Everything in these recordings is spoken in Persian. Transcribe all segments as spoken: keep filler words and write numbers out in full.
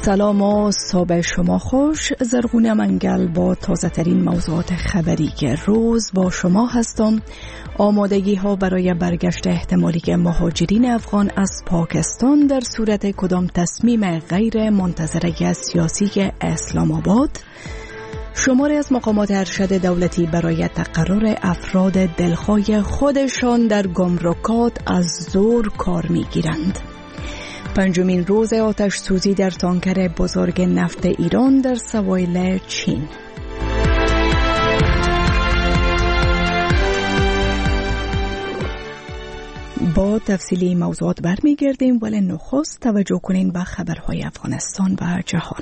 سلام و صبح شما خوش. زرغون منگل با تازه ترین موضوعات خبری که روز با شما هستم. آمادگی ها برای برگشت احتمالی مهاجرین افغان از پاکستان در صورت کدام تصمیم غیر منتظره سیاسی اسلام آباد. شماری از مقامات ارشد دولتی برای تقرر افراد دلخواه خودشان در گمرکات از زور کار می گیرند. پنجمین روز آتش سوزی در تانکر بزرگ نفت ایران در سواحل چین. با تفصیلی موضوعات برمیگردیم، ولی نخست توجه کنین به خبرهای افغانستان و جهان.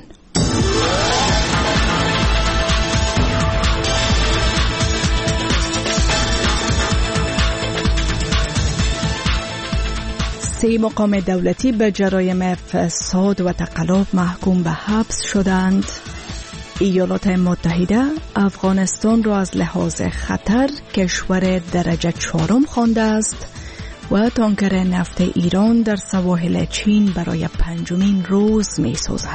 سه مقام دولتی به جرایم فساد و تقلب محکوم به حبس شدند. ایالات متحده افغانستان را از لحاظ خطر کشور درجه چهارم خوانده است و تانکر نفت ایران در سواحل چین برای پنجمین روز می سوزد.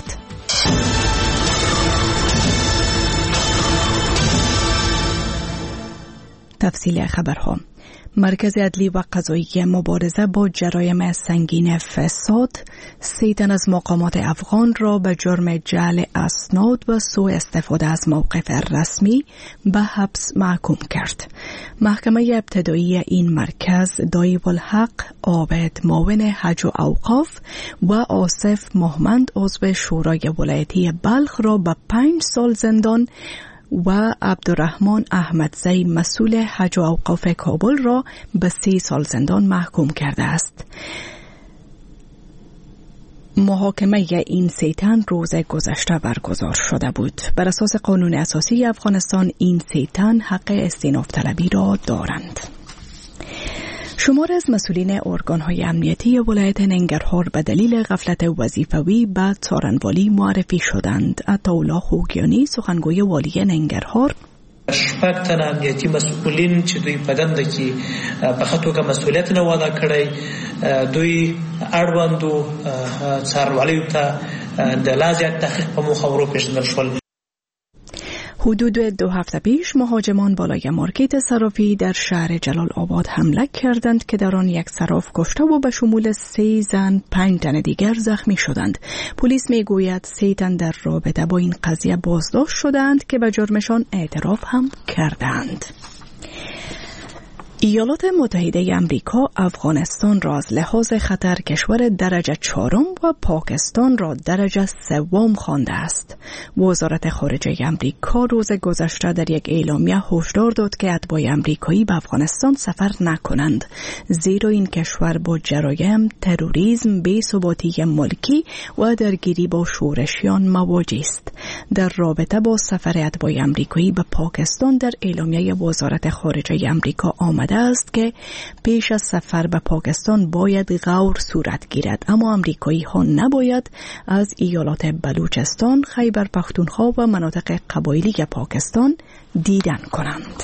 تفصیل خبرها. مرکز عدلی و قضایی مبارزه با جرایم سنگین فساد سه تن از مقامات افغان را به جرم جعل اسناد و سوء استفاده از موقف رسمی به حبس محکوم کرد. محکمه ابتدایی این مرکز دایب الحق عابد معاون حج و اوقاف و آصف محمد عضو شورای ولایتی بلخ را به پنج سال زندان و عبدالرحمن احمدزی مسئول حج و اوقاف کابل را به سی سال زندان محکوم کرده است. محاکمه این سه تن روز گذشته برگزار شده بود. بر اساس قانون اساسی افغانستان این سه تن حق استئناف طلبی را دارند. شمار از مسئولین ارگان‌های امنیتی ولایت ننگرهار به دلیل غفلت وظیفوی به څارنوالی معرفی شدند. عطاالله خوگیانی سخنگوی والی ننگرهار شپږ تنه امنیتي مسئولین چې دوی په دنده کې په ښه توګه مسؤلیت نه واده کړی، دوی اړوندو څارنوالیو ته د لا زیات تحقیق په موخه وروپېژندل شول. حدود دو هفته پیش مهاجمان بالای مارکت صرافی در شهر جلال آباد حمله کردند که در آن یک صراف کشته و به شمول سه زن پنج تن دیگر زخمی شدند. پلیس می گوید سه تن در رابطه با این قضیه بازداشت شدند که به جرمشان اعتراف هم کردند. ایالات متحده امریکا افغانستان را از لحاظ خطر کشور درجه چهارم و پاکستان را درجه سوم خوانده است. وزارت خارجه امریکا روز گذشته در یک اعلامیه هشدار داد که اتباع امریکایی به افغانستان سفر نکنند، زیرا این کشور با جرایم، تروریسم، بی‌ثباتی ملکی و درگیری با شورشیان مواجه است. در رابطه با سفر اتباع امریکایی به پاکستان در اعلامیه وزارت خارجه امریکا آمد است که پیش از سفر به پاکستان باید غور صورت گیرد، اما امریکایی ها نباید از ایالات بلوچستان، خیبر پختونخوا و مناطق قبایلی پاکستان دیدن کنند.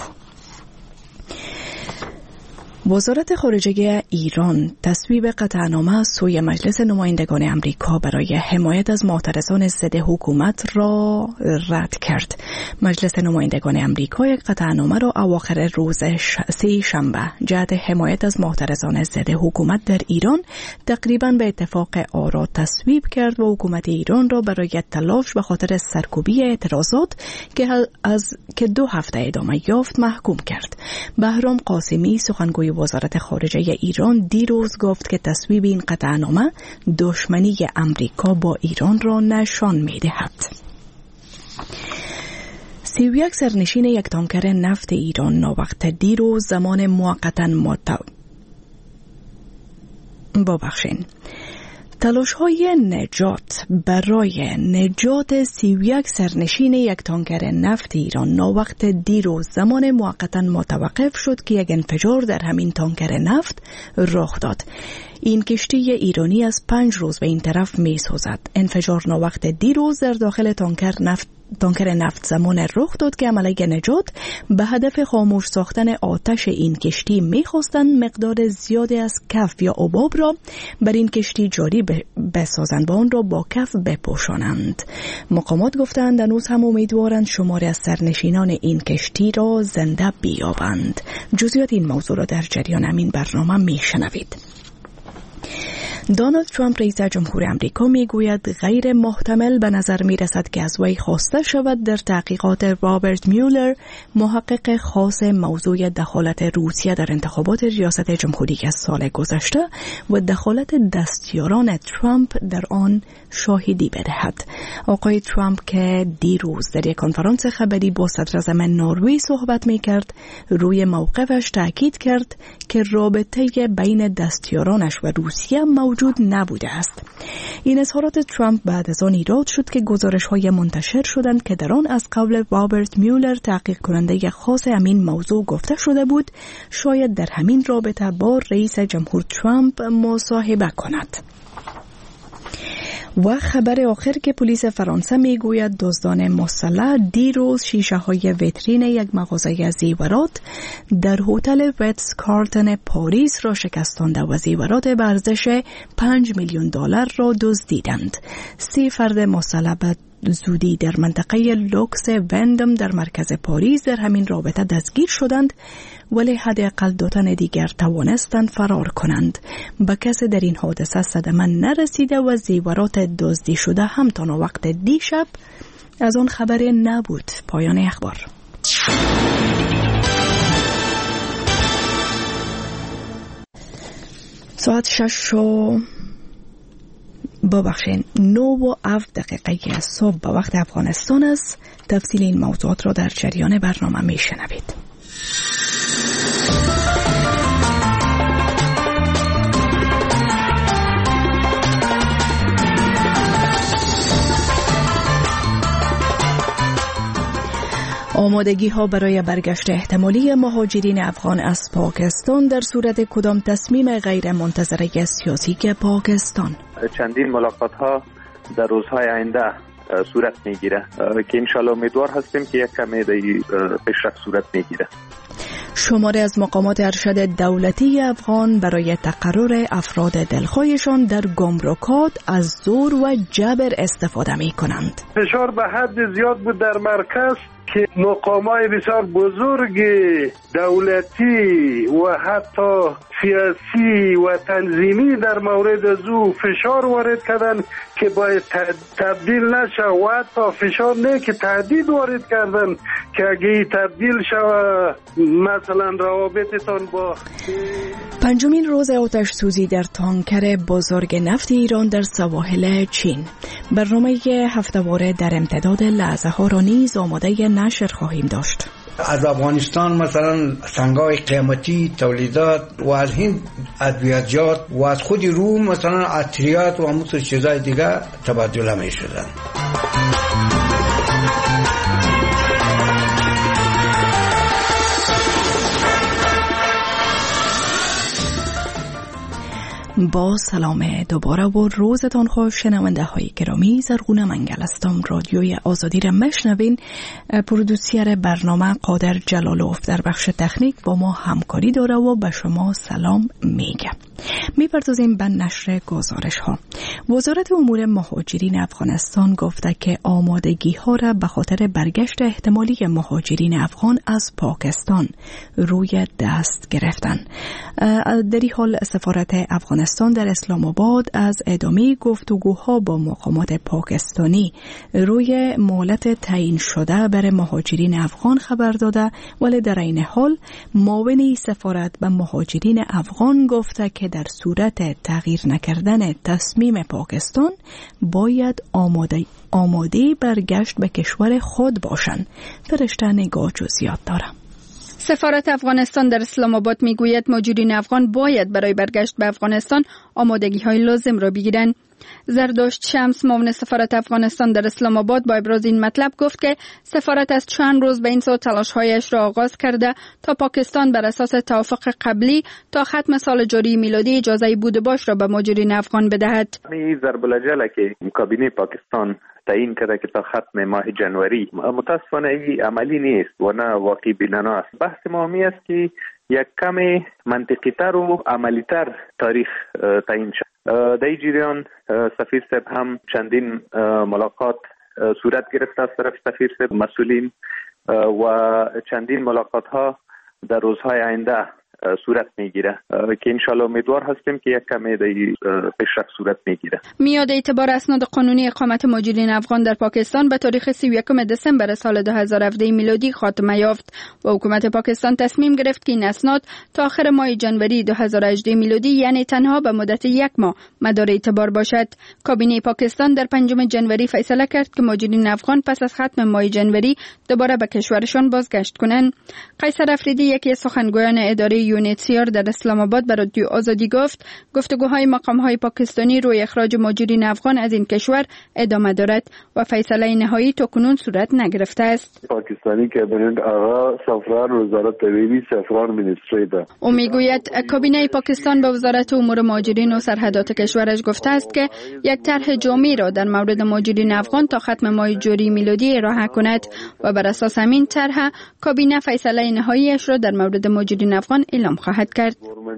وزارت خارجه ایران تصویب قطعنامه سوی مجلس نمایندگان امریکا برای حمایت از معترضان ضد حکومت را رد کرد. مجلس نمایندگان امریکا یک قطعنامه را اواخر روز سه شنبه جهت حمایت از معترضان ضد حکومت در ایران تقریباً به اتفاق آرا تصویب کرد و حکومت ایران را برای تلاش به خاطر سرکوبی اعتراضات که از که دو هفته ادامه یافت محکوم کرد. بهرام قاسمی سخنگوی وزارت خارجه ایران دیروز گفت که تصویب این قطعنامه دشمنی امریکا با ایران را نشان می‌دهد. سی و یک سرنشین یک تانکر نفت ایران ناوقت دیروز زمان موقتا مت... ببخشین تلاش‌های نجات برای نجات سی و یک سرنشین یک تانکر نفت ایران ناوقت دیروز زمان موقتا متوقف شد که یک انفجار در همین تانکر نفت رخ داد. این کشتی ایرانی از پنج روز به این طرف می سوزد. انفجار ناوقت دیروز در داخل تانکر نفت تانکر نفت زمان رخ داد که عملیه نجات به هدف خاموش ساختن آتش این کشتی می‌خواستند مقدار زیادی از کف یا حباب را بر این کشتی جاری بسازند و آن را با کف بپوشانند. مقامات گفتند هنوز هم امیدوارند شماری از سرنشینان این کشتی را زنده بیابند. جزئیات این موضوع را در جریان همین برنامه میشنوید. دونالد ترامپ رئیس جمهور آمریکا میگوید غیر محتمل به نظر میرسد که از وی خواسته شود در تحقیقات رابرت میولر، محقق خاص موضوع دخالت روسیه در انتخابات ریاست جمهوری از سال گذشته و دخالت دستیاران ترامپ در آن شاهدی بدهد. آقای ترامپ که دیروز در یک کنفرانس خبری با صدر اعظم نروژ صحبت میکرد، روی موقفش تاکید کرد که رابطه بین دستیارانش و روسیه موجود نبوده است. این اظهارات ترامپ بعد از آن ایراد شد که گزارش‌های منتشر شدند که در آن از قول رابرت میولر، تحقیق کننده خاص همین موضوع، گفته شده بود شاید در همین رابطه با رئیس جمهور ترامپ مصاحبه کند. و خبر آخر که پلیس فرانسه میگوید دزدان مسلح دیروز شیشه های ویترین یک مغازه زیورات در هتل ریتز کارلتن پاریس را شکستانده و زیورات به ارزش پنج میلیون دلار را دزدیدند. سی فرد مسلح به زودی در منطقه لوکس وندم در مرکز پاریس در همین رابطه دستگیر شدند، ولی حداقل دو تن دیگر توانستند فرار کنند. به کسی در این حادثه صدمه نرسیده و زیورات دزدی شده هم تا وقت دیشب از آن خبری نبود. پایان اخبار. ساعت شش و ببخشین نو و هفت دقیقه صبح به وقت افغانستان است. تفصیل این موضوعات را در جریان برنامه می شنوید. آمادگی ها برای برگشت احتمالی مهاجرین افغان از پاکستان در صورت کدام تصمیم غیر منتظره سیاسی که پاکستان. چندین ملاقات ها در روزهای آینده صورت میگیره که انشالله امیدوار هستیم که یک کمی پیشرفت صورت میگیره. شماری از مقامات ارشد دولتی افغان برای تقرر افراد دلخواهشان در گمرکات از زور و جبر استفاده می کنند. فشار به حد زیاد بود در مرکز که مقامات بسیار بزرگ دولتی و حتی سیاسی و تنظیمی در مورد از او فشار وارد کردن که باید تبدیل نشه و حتی فشار نه که تهدید وارد کردن که اگه تبدیل شود مثلا روابطتان با. پنجمین روز آتش سوزی در تانکر بزرگ نفت ایران در سواحل چین. برنامه هفته‌واره در امتداد لحظه ها را نیز آماده نشر خواهیم داشت. از افغانستان مثلا سنگای قیمتی تولیدات و از هند ادویجات و از خود روم مثلا عطریات و همون چیزای دیگه تبادل می شدن. با سلام دوباره و روزتان خوش شنونده های گرامی. زرغونه منگل هستم. رادیوی آزادی را میشنوین. پرودوسر برنامه قادر جلالوف در بخش تکنیک با ما همکاری داره و به شما سلام میگه. میپردازیم به نشر گزارش ها. وزارت امور مهاجرین افغانستان گفته که آمادگی ها را به خاطر برگشت احتمالی مهاجرین افغان از پاکستان روی دست گرفتن. در این حال سفارت افغانستان در اسلام آباد از ادامه گفتگوها با مقامات پاکستانی روی مهلت تعیین شده برای مهاجرین افغان خبر داده، ولی در این حال معاون سفارت به مهاجرین افغان گفته که در صورت تغییر نکردن تصمیم پاکستان باید آماده آماده برگشت به کشور خود باشند. فرشته نگاه جزئیات دارم. سفارت افغانستان در اسلام آباد میگوید مهاجرین افغان باید برای برگشت به افغانستان آمادگی‌های لازم را بگیرند. زردشت شمس معاون سفارت افغانستان در اسلام آباد با ابراز این مطلب گفت که سفارت از چند روز به این سو تلاش‌هایش را آغاز کرده تا پاکستان بر اساس توافق قبلی تا ختم سال جاری میلادی اجازه بود باش را به مهاجرین افغان بدهد. این ضرب الجل که کابینه پاکستان تعیین کرده که تا ختم ماه جنوری. متاسفانه این عملی نیست و نه واقعی بینانه است. بحث ما می است که یک کم منطقی تر و عملی تر تاریخ تعیین شد. در این جریان سفیر صاحب هم چندین ملاقات صورت گرفته از طرف سفیر صاحب مسئولین و چندین ملاقات ها در روزهای آینده صورت میگیره که انشالله امیدوار هستیم که یک کمی در پیشرفت صورت میگیره. میاد اعتبار اسناد قانونی اقامت مهاجرین افغان در پاکستان به تاریخ سی و یکم دسامبر سال دو هزار و هفده میلادی خاتمه یافت و حکومت پاکستان تصمیم گرفت که این اسناد تا آخر ماه جنوری دو هزار و هجده میلادی یعنی تنها به مدت یک ماه مدار اعتبار باشد. کابینه پاکستان در پنجم جنوری فیصله کرد که مهاجرین افغان پس از ختم ماه جنوری دوباره به کشورشان بازگشت کنند. قیصر افریدی یکی از سخنگویان اداره یونیتسیار در اسلام آباد به رادیو آزادی گفت گفتگوهای مقام‌های پاکستانی روی اخراج مهاجرین افغان از این کشور ادامه دارد و فیصله نهایی تاکنون صورت نگرفته است. پاکستانی کابینه آقا سفران وزارت طبیعی سفران مینیستری ده. او میگوید کابینه پاکستان به وزارت امور مهاجرین و سرحدات کشورش گفته است که یک طرح جامع را در مورد مهاجرین افغان تا ختم ماه جوری میلادی ارائه کند و بر اساس همین طرح کابینه فیصله نهاییش را در مورد مهاجرین افغان اعلام خواهد کرد.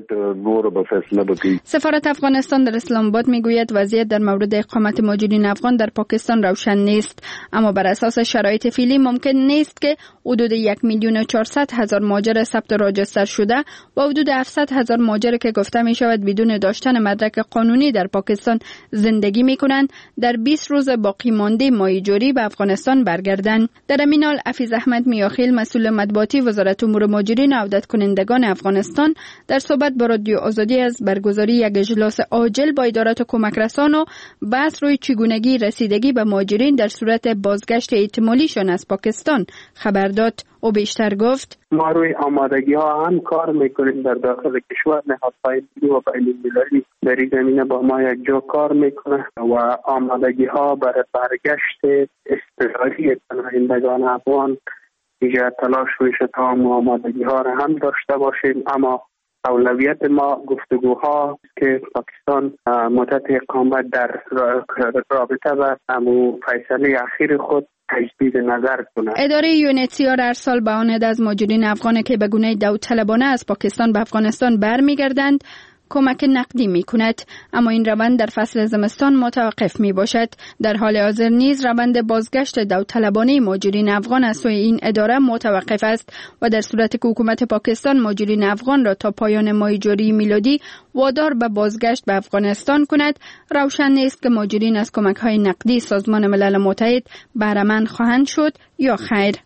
سفارت افغانستان در اسلام آباد میگوید وضعیت در مورد اقامت مهاجرین افغان در پاکستان روشن نیست، اما بر اساس شرایط فعلی ممکن نیست که حدود یک میلیون و چهارصد هزار مهاجر ثبت و راجستر شده و حدود هفتصد هزار مهاجر که گفته می شود بدون داشتن مدرک قانونی در پاکستان زندگی می کنند در بیست روز باقی مانده ماه جوری به افغانستان برگردند. در همین حال حفیظ احمد میاخیل مسئول مطبوعاتی وزارت امور مهاجرین و عودت کنندگان افغانستان در صحبت با رادیو آزادی از برگزاری یک اجلاس عاجل با ادارات کمک رسان و بحث روی چگونگی رسیدگی به مهاجرین در صورت بازگشت احتمالیشان از پاکستان خبر داد. او بیشتر گفت ما روی آمادگی ها هم کار میکنیم در داخل کشور. نهادهای ملی و بین‌المللی در این زمینه با ما یک جا کار میکنه و آمادگی ها برای برگشت اضطراری پناهندگان افغان دیگه تلاش رویشه تا آمادگی ها را هم داشته باشیم، اما اولویت ما گفتگوها که پاکستان مدت اقامت در رابطه با امو فیصله اخیر خود تجدید نظر کنه. اداره یونیتسیار هر سال به آن عده از مهاجرین افغان که به گونه داوطلبانه از پاکستان به افغانستان برمیگردند کمک نقدی می کند، اما این روند در فصل زمستان متوقف می باشد. در حال حاضر نیز روند بازگشت داوطلبانه مهاجرین افغان از سوی این اداره متوقف است و در صورتی که حکومت پاکستان مهاجرین افغان را تا پایان ماه جوری میلادی وادار به بازگشت به افغانستان کند، روشن نیست که مهاجرین از کمک های نقدی سازمان ملل متحد بهره مند خواهند شد یا خیر.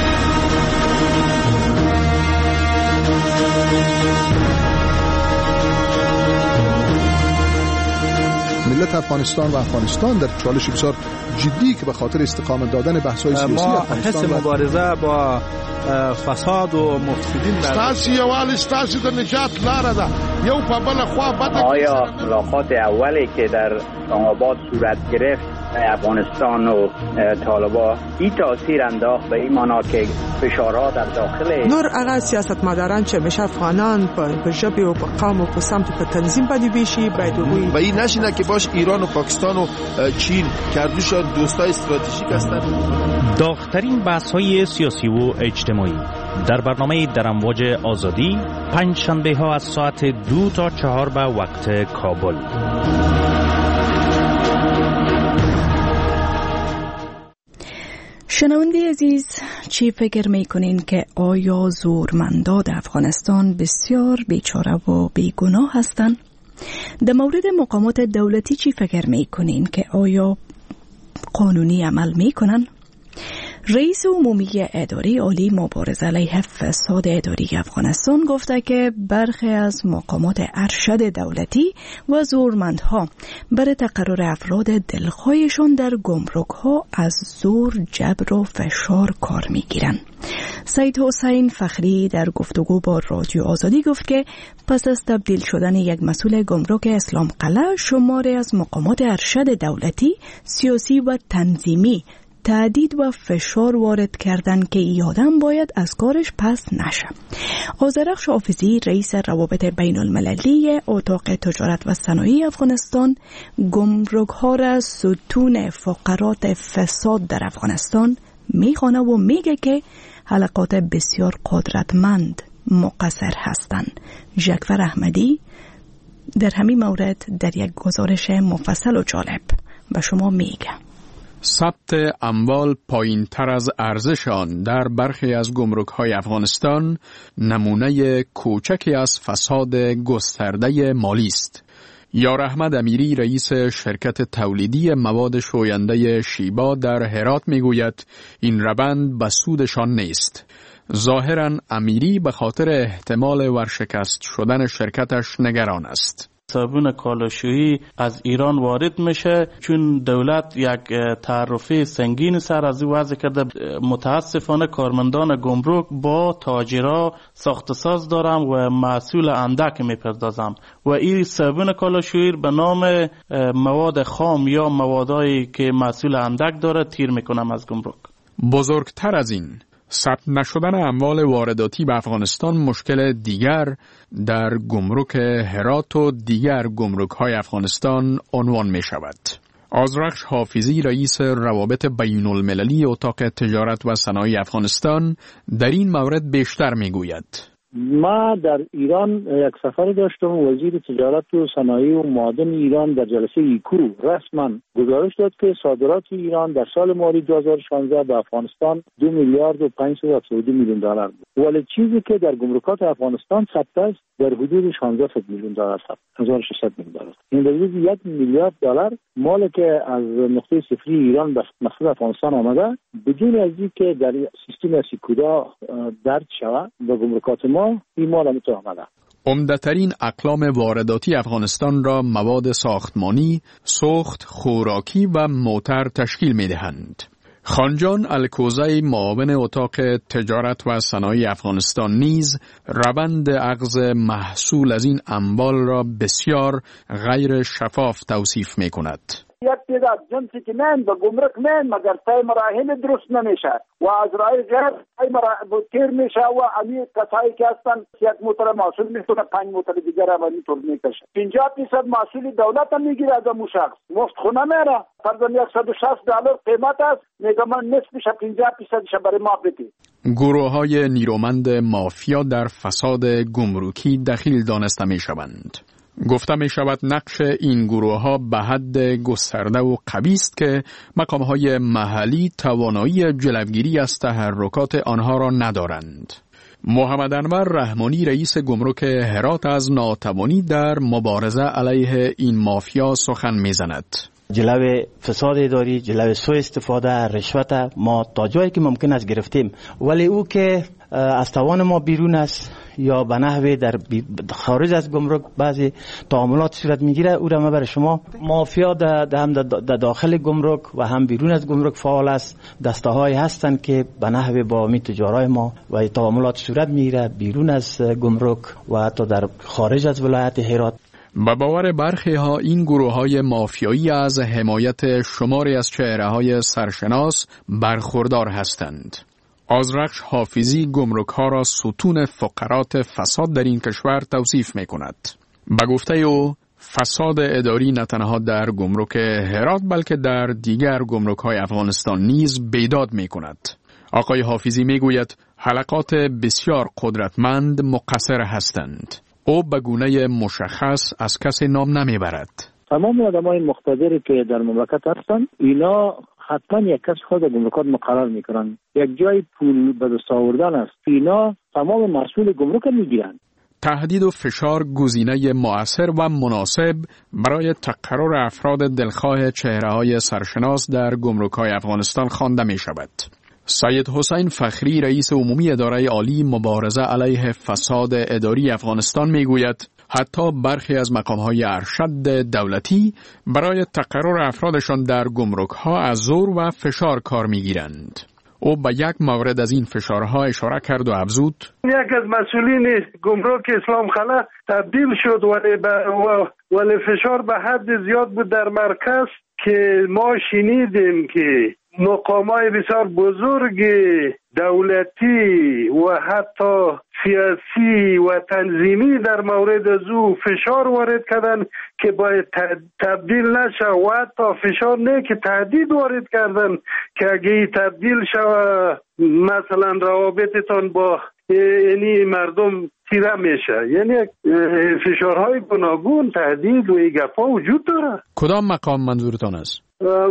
ملت افغانستان و افغانستان در چالش بسیار جدی که به خاطر استقامت دادن بحث‌های سیاسی ما حس مبارزه با فساد و مفسدین ستاسو یوال ستاسو د نجات لاره ده. یو په بل خوا بد. آیا ملاقات اولی که در اسلام آباد صورت گرفت افغانستان و طالبان این تاثیر انداخت به این معنا که فشارها در داخل نور هغه سیاستمداران چې مشه افغانان په ژبه او په قوم او په سمت په تنظیم باندې ویشي باید وي و این نشینه که باش ایران و پاکستان و چین کردوشان دوستای استراتژیک هستند. داغ‌ترین بحث‌های سیاسی و اجتماعی در برنامه در امواج آزادی پنج شنبه ها از ساعت دو تا چهار به وقت کابل. شنونده عزیز، چی فکر میکنین که آیا زورمندان افغانستان بسیار بیچاره و بیگناه هستند؟ در مورد مقامات دولتی چی فکر میکنین که آیا قانونی عمل میکنن؟ رئیس عمومی اداره عالی مبارزه علیه فساد اداری افغانستان گفته که برخی از مقامات ارشد دولتی و زورمندها برای تقرر افراد دلخواهشان در گمرک‌ها از زور، جبر و فشار کار میگیرند. سید حسین فخری در گفتگو با رادیو آزادی گفت که پس از تبدیل شدن یک مسئول گمرک اسلام قلعه، شماری از مقامات ارشد دولتی، سیاسی و تنظیمی تهدید و فشار وارد کردن که ای آدم باید از کارش پس نشه. آذرخش حافظی رئیس روابط بین المللی اتاق تجارت و صنایع افغانستان گمرک ها را ستون فقرات فساد در افغانستان میخوانه و میگه که حلقات بسیار قدرتمند مقصر هستند. ژکفر احمدی در همین مورد در یک گزارش مفصل و جالب به شما میگه ثبت اموال پایین تر از ارزش آن در برخی از گمرک‌های افغانستان نمونه کوچکی از فساد گسترده مالی است. یار احمد امیری رئیس شرکت تولیدی مواد شوینده شیبا در هرات میگوید این روند به سودشان نیست. ظاهراً امیری به خاطر احتمال ورشکست شدن شرکتش نگران است. صابون کالاشویی از ایران وارد میشه چون دولت یک تعرفه سنگین سر از او وضع کرده. متاسفانه کارمندان گمرک با تاجرها ساخت ساز دارم و محصول اندک میپردازم و این صابون کالاشویی به نام مواد خام یا موادایی که محصول اندک داره تیر میکنم از گمرک. بزرگتر از این، ثبت نشدن اموال وارداتی به افغانستان مشکل دیگر در گمرک هرات و دیگر گمرک‌های افغانستان عنوان می شود. آذرخش حافظی رئیس روابط بین المللی اتاق تجارت و صنایع افغانستان در این مورد بیشتر می گوید. ما در ایران یک سفر داشتم. وزیر تجارت و صنایع و معادن ایران در جلسه ایکو رسما گزارش داد که صادرات ایران در سال مالی دو هزار و شانزده به افغانستان دو میلیارد و پانصد و هفتاد و دو میلیون دلار بود، ولی چیزی که در گمرکات افغانستان ثبت است در حدود شانزده میلیون دلار ثبت هزار و ششصد میلیون دلار. این در حدود یک میلیارد دلار مالی که از نقطه صفری ایران به مقصد افغانستان آمده بدون از اینکه در سیستم سیکودا درج شود به گمرکات ما این مال هم تو آمده. عمده‌ترین اقلام وارداتی افغانستان را مواد ساختمانی، سوخت، خوراکی و موتر تشکیل می‌دهند. خانجان الکوزی معاون اتاق تجارت و صنایع افغانستان نیز روند اخذ محصول از این اموال را بسیار غیر شفاف توصیف می‌کند. یک تعداد جنسی که میان به گمرک میان مگر طی مراحل درست نمیشه و از رای غیر طی مراحل تیر میشه و امی کسایی که هستن یک موتر محصول میتونه پنج موتر دیگر هم اینطور میکشه. پنجاه درصد محصول دولت هم میگیره از اون شخص، مفت خونه میره. فرضاً صد و شصت دلار قیمت است، میگه من نصفش پنجاه درصدش برای ما بدید. گروه‌های نیرومند مافیا در فساد گمرکی دخیل دانسته میشوند. گفته می شود نقش این گروه ها به حد گسترده و قوی است که مقام های محلی توانایی جلوگیری از تحرکات آنها را ندارند. محمد انور رحمانی رئیس گمرک هرات از ناتوانی در مبارزه علیه این مافیا سخن می زند. جلوه فساد اداری، جلوه سوء استفاده، رشوت ما تا جایی که ممکن است گرفتیم، ولی او که از توان ما بیرون است یا به نحوه در خارج از گمرک بعضی تعاملات صورت میگیره، او را ما برای شما مافیا در هم در داخل گمرک و هم بیرون از گمرک فعال است. دسته های هستند که به نحوه با می تجارای ما و تعاملات صورت میگیره بیرون از گمرک و حتی در خارج از ولایت هرات. به باور برخی ها این گروه های مافیایی از حمایت شماری از چهره های سرشناس برخوردار هستند. آذرخش حافظی گمرک ها را ستون فقرات فساد در این کشور توصیف می کند. به گفته او فساد اداری نه تنها در گمرک هرات بلکه در دیگر گمرک های افغانستان نیز بیداد می کند. آقای حافظی می گوید حلقات بسیار قدرتمند مقصر هستند. او به گونه مشخص از کسی نام نمیبرد. تمام آدمای مقتدری که در مملکت هستند اینا حتما یک کس خود گمرکات مقرر میکنن. یک جای پول به دست آوردن است. اینا تمام مسئول گمرک میگیرن. تهدید و فشار گزینه مؤثر و مناسب برای تقرر افراد دلخواه چهره‌های سرشناس در گمرک‌های افغانستان خوانده می‌شود. سید حسین فخری رئیس عمومی اداره عالی مبارزه علیه فساد اداری افغانستان میگوید حتی برخی از مقام‌های ارشد دولتی برای تقرر افرادشان در گمرک‌ها از زور و فشار کار میگیرند. او به یک مورد از این فشارها اشاره کرد و افزود یک از مسئولین گمرک اسلام خلا تبدیل شد ولی, ولی فشار به حد زیاد بود در مرکز که ما شنیدیم که مقامات بسیار بزرگ دولتی و حتی سیاسی و تنظیمی در مورد از او فشار وارد کردن که باید تبدیل نشه و حتی فشار نه که تهدید وارد کردن که اگه تبدیل شوه مثلا روابطتان با یعنی مردم تیره میشه. یعنی فشارهای گوناگون، تهدید و این گپا وجود داره. کدام مقام منظورتان است؟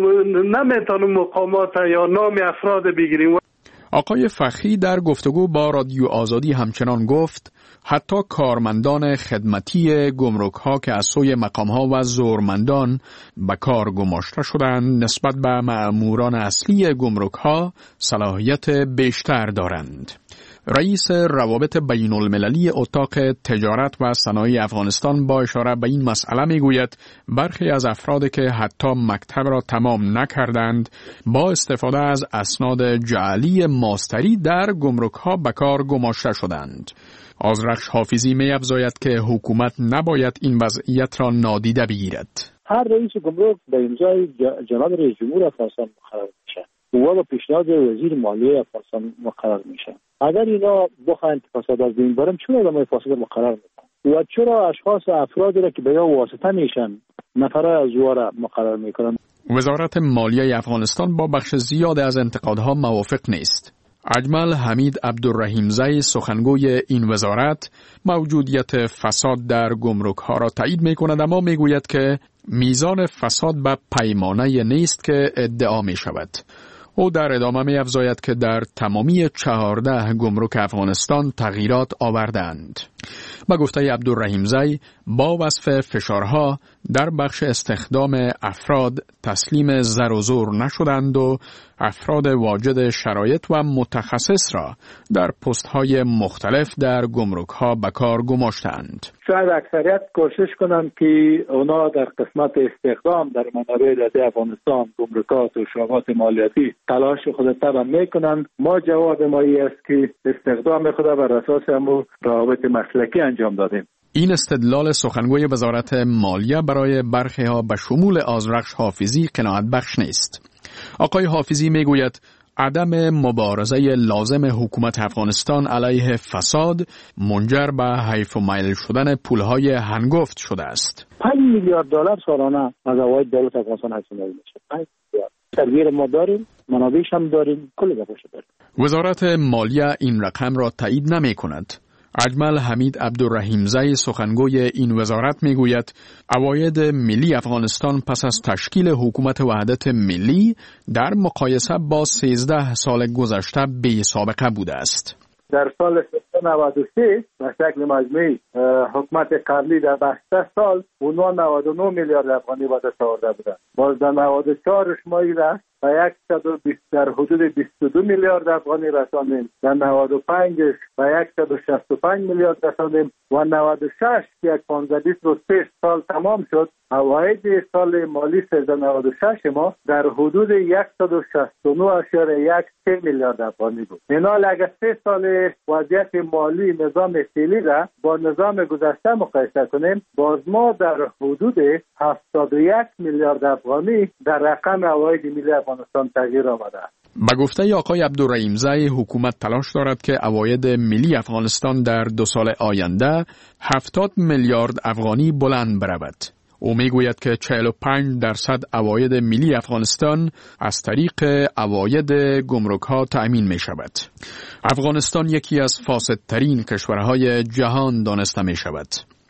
نمیتونم مقامات یا نام افراد بگیریم. آقای فخری در گفتگو با رادیو آزادی همچنان گفت حتی کارمندان خدمتی گمرک‌ها که از سوی مقام‌ها و زورمندان به کار گماشته شدند نسبت به مأموران اصلی گمرک‌ها صلاحیت بیشتر دارند. رئیس روابط بین المللی اتاق تجارت و صنایع افغانستان با اشاره به این مسئله میگوید برخی از افرادی که حتی مکتب را تمام نکردند با استفاده از اسناد جعلی ماستری در گمرک‌ها به کار گماشته شدند. آذرخش حافظی می‌افزاید که حکومت نباید این وضعیت را نادیده بگیرد. هر رئیس گمرک به امضای جناب رئیس جمهور افغانستان مقرر میشه و با پیشنهاد وزیر مالیه افغانستان مقرر میشه. اگر اینا بخواهند فساد از بین برن چرا آدمای فاسد مقرر میکنن و چرا اشخاص افرادی را که به یا واسطه میشن نفره از او مقرر میکنن؟ وزارت مالیه افغانستان با بخش زیاد از انتقادها موافق نیست. اجمل حمید عبدالرحیمزی سخنگوی این وزارت موجودیت فساد در گمرک‌ها را تایید می‌کند اما میگوید که میزان فساد به پیمانه نیست که ادعا می‌شود. او در ادامه می‌افزاید که در تمامی چهارده گمرک افغانستان تغییرات آوردند. با گفته عبدالرحیمزی با وصف فشارها در بخش استخدام افراد تسلیم زر و زور نشدند و افراد واجد شرایط و متخصص را در پست‌های مختلف در گمرک‌ها به کار گماشتند. شاید اکثریت کوشش کنند که اونا در قسمت استخدام در منابع دولتی افغانستان گمرکات و شعبات مالیاتی تلاش خود تبع میکنند. ما جواب ما است که استخدام خود بر اساس همون روابط مسلکی انجام دادیم. این استدلال سخنگوی وزارت مالیه برای برخی ها به شمول آذرخش حافظی قناعت بخش نیست. آقای حافظی میگوید عدم مبارزه لازم حکومت افغانستان علیه فساد منجر به حیف و میل شدن پولهای هنگفت شده است. پنج میلیارد دلار سالانه از عواید دولت افغانستان حاصل میشه. پنج میلیارد. تدبیر ما داریم، منابعش هم داریم، کل گپاش داریم. وزارت مالیه این رقم را تایید نمی کند. اجمل حمید عبدالرحیمزی سخنگوی این وزارت میگوید عواید ملی افغانستان پس از تشکیل حکومت وحدت ملی در مقایسه با سیزده سال گذشته بی سابقه بوده است. در سال نود و سه به شکل مجموعی حکومت قبلی در بیست سال اونها نود و نه میلیارد افغانی با دست آورده بودند. باز در نود و چهار شمایی را به صد و بیست در حدود بیست و دو میلیارد افغانی رساندیم. در نود و پنج به صد و شصت و پنج میلیارد رساندیم و نود و شش که یک پانزده بیست و سه سال تمام شد عواید سال مالی سیزده نود و شش ما در حدود صد و شصت و نه اشاره یک میلیارد افغانی بود. اینال اگر سه سال وضعیت مالی نظام فعلی را با نظام گذشته مقایسه کنیم باز ما در حدود هفتاد و یک میلیارد افغانی در رقم عواید ملی افغانستان تغییر آمده. با گفته آقای عبدالرحیمزی حکومت تلاش دارد که عواید ملی افغانستان در دو سال آینده هفتاد میلیارد افغانی بلند برود. او میگوید که چهل و پنج درصد عواید ملی افغانستان از طریق عواید گمرک‌ها تأمین می شود. افغانستان یکی از فاسدترین کشورهای جهان دانسته می شود.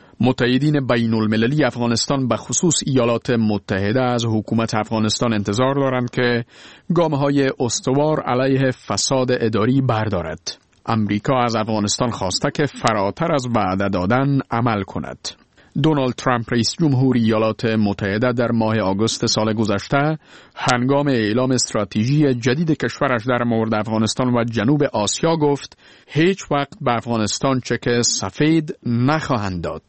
متحدین بین المللی افغانستان به خصوص ایالات متحده از حکومت افغانستان انتظار دارند که گام‌های استوار علیه فساد اداری بردارد. امریکا از افغانستان خواسته که فراتر از وعده دادن عمل کند. دونالد ترامپ رئیس جمهور ایالات متحده در ماه آگوست سال گذشته هنگام اعلام استراتژی جدید کشورش در مورد افغانستان و جنوب آسیا گفت هیچ وقت به افغانستان چک سفید نخواهند داد.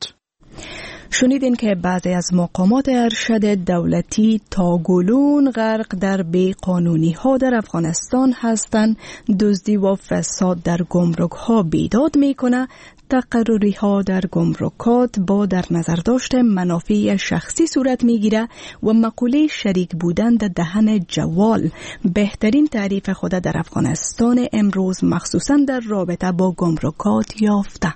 شنیدین که بعضی از مقامات ارشد دولتی تا گلون غرق در بیقانونی ها در افغانستان هستند. دزدی و فساد در گمرک ها بیداد میکنه تقرری ها در گمرکات با در نظر داشت منافع شخصی صورت می گیره و مقوله شریک بودن در دهن جوال بهترین تعریف خود در افغانستان امروز مخصوصا در رابطه با گمرکات یافته.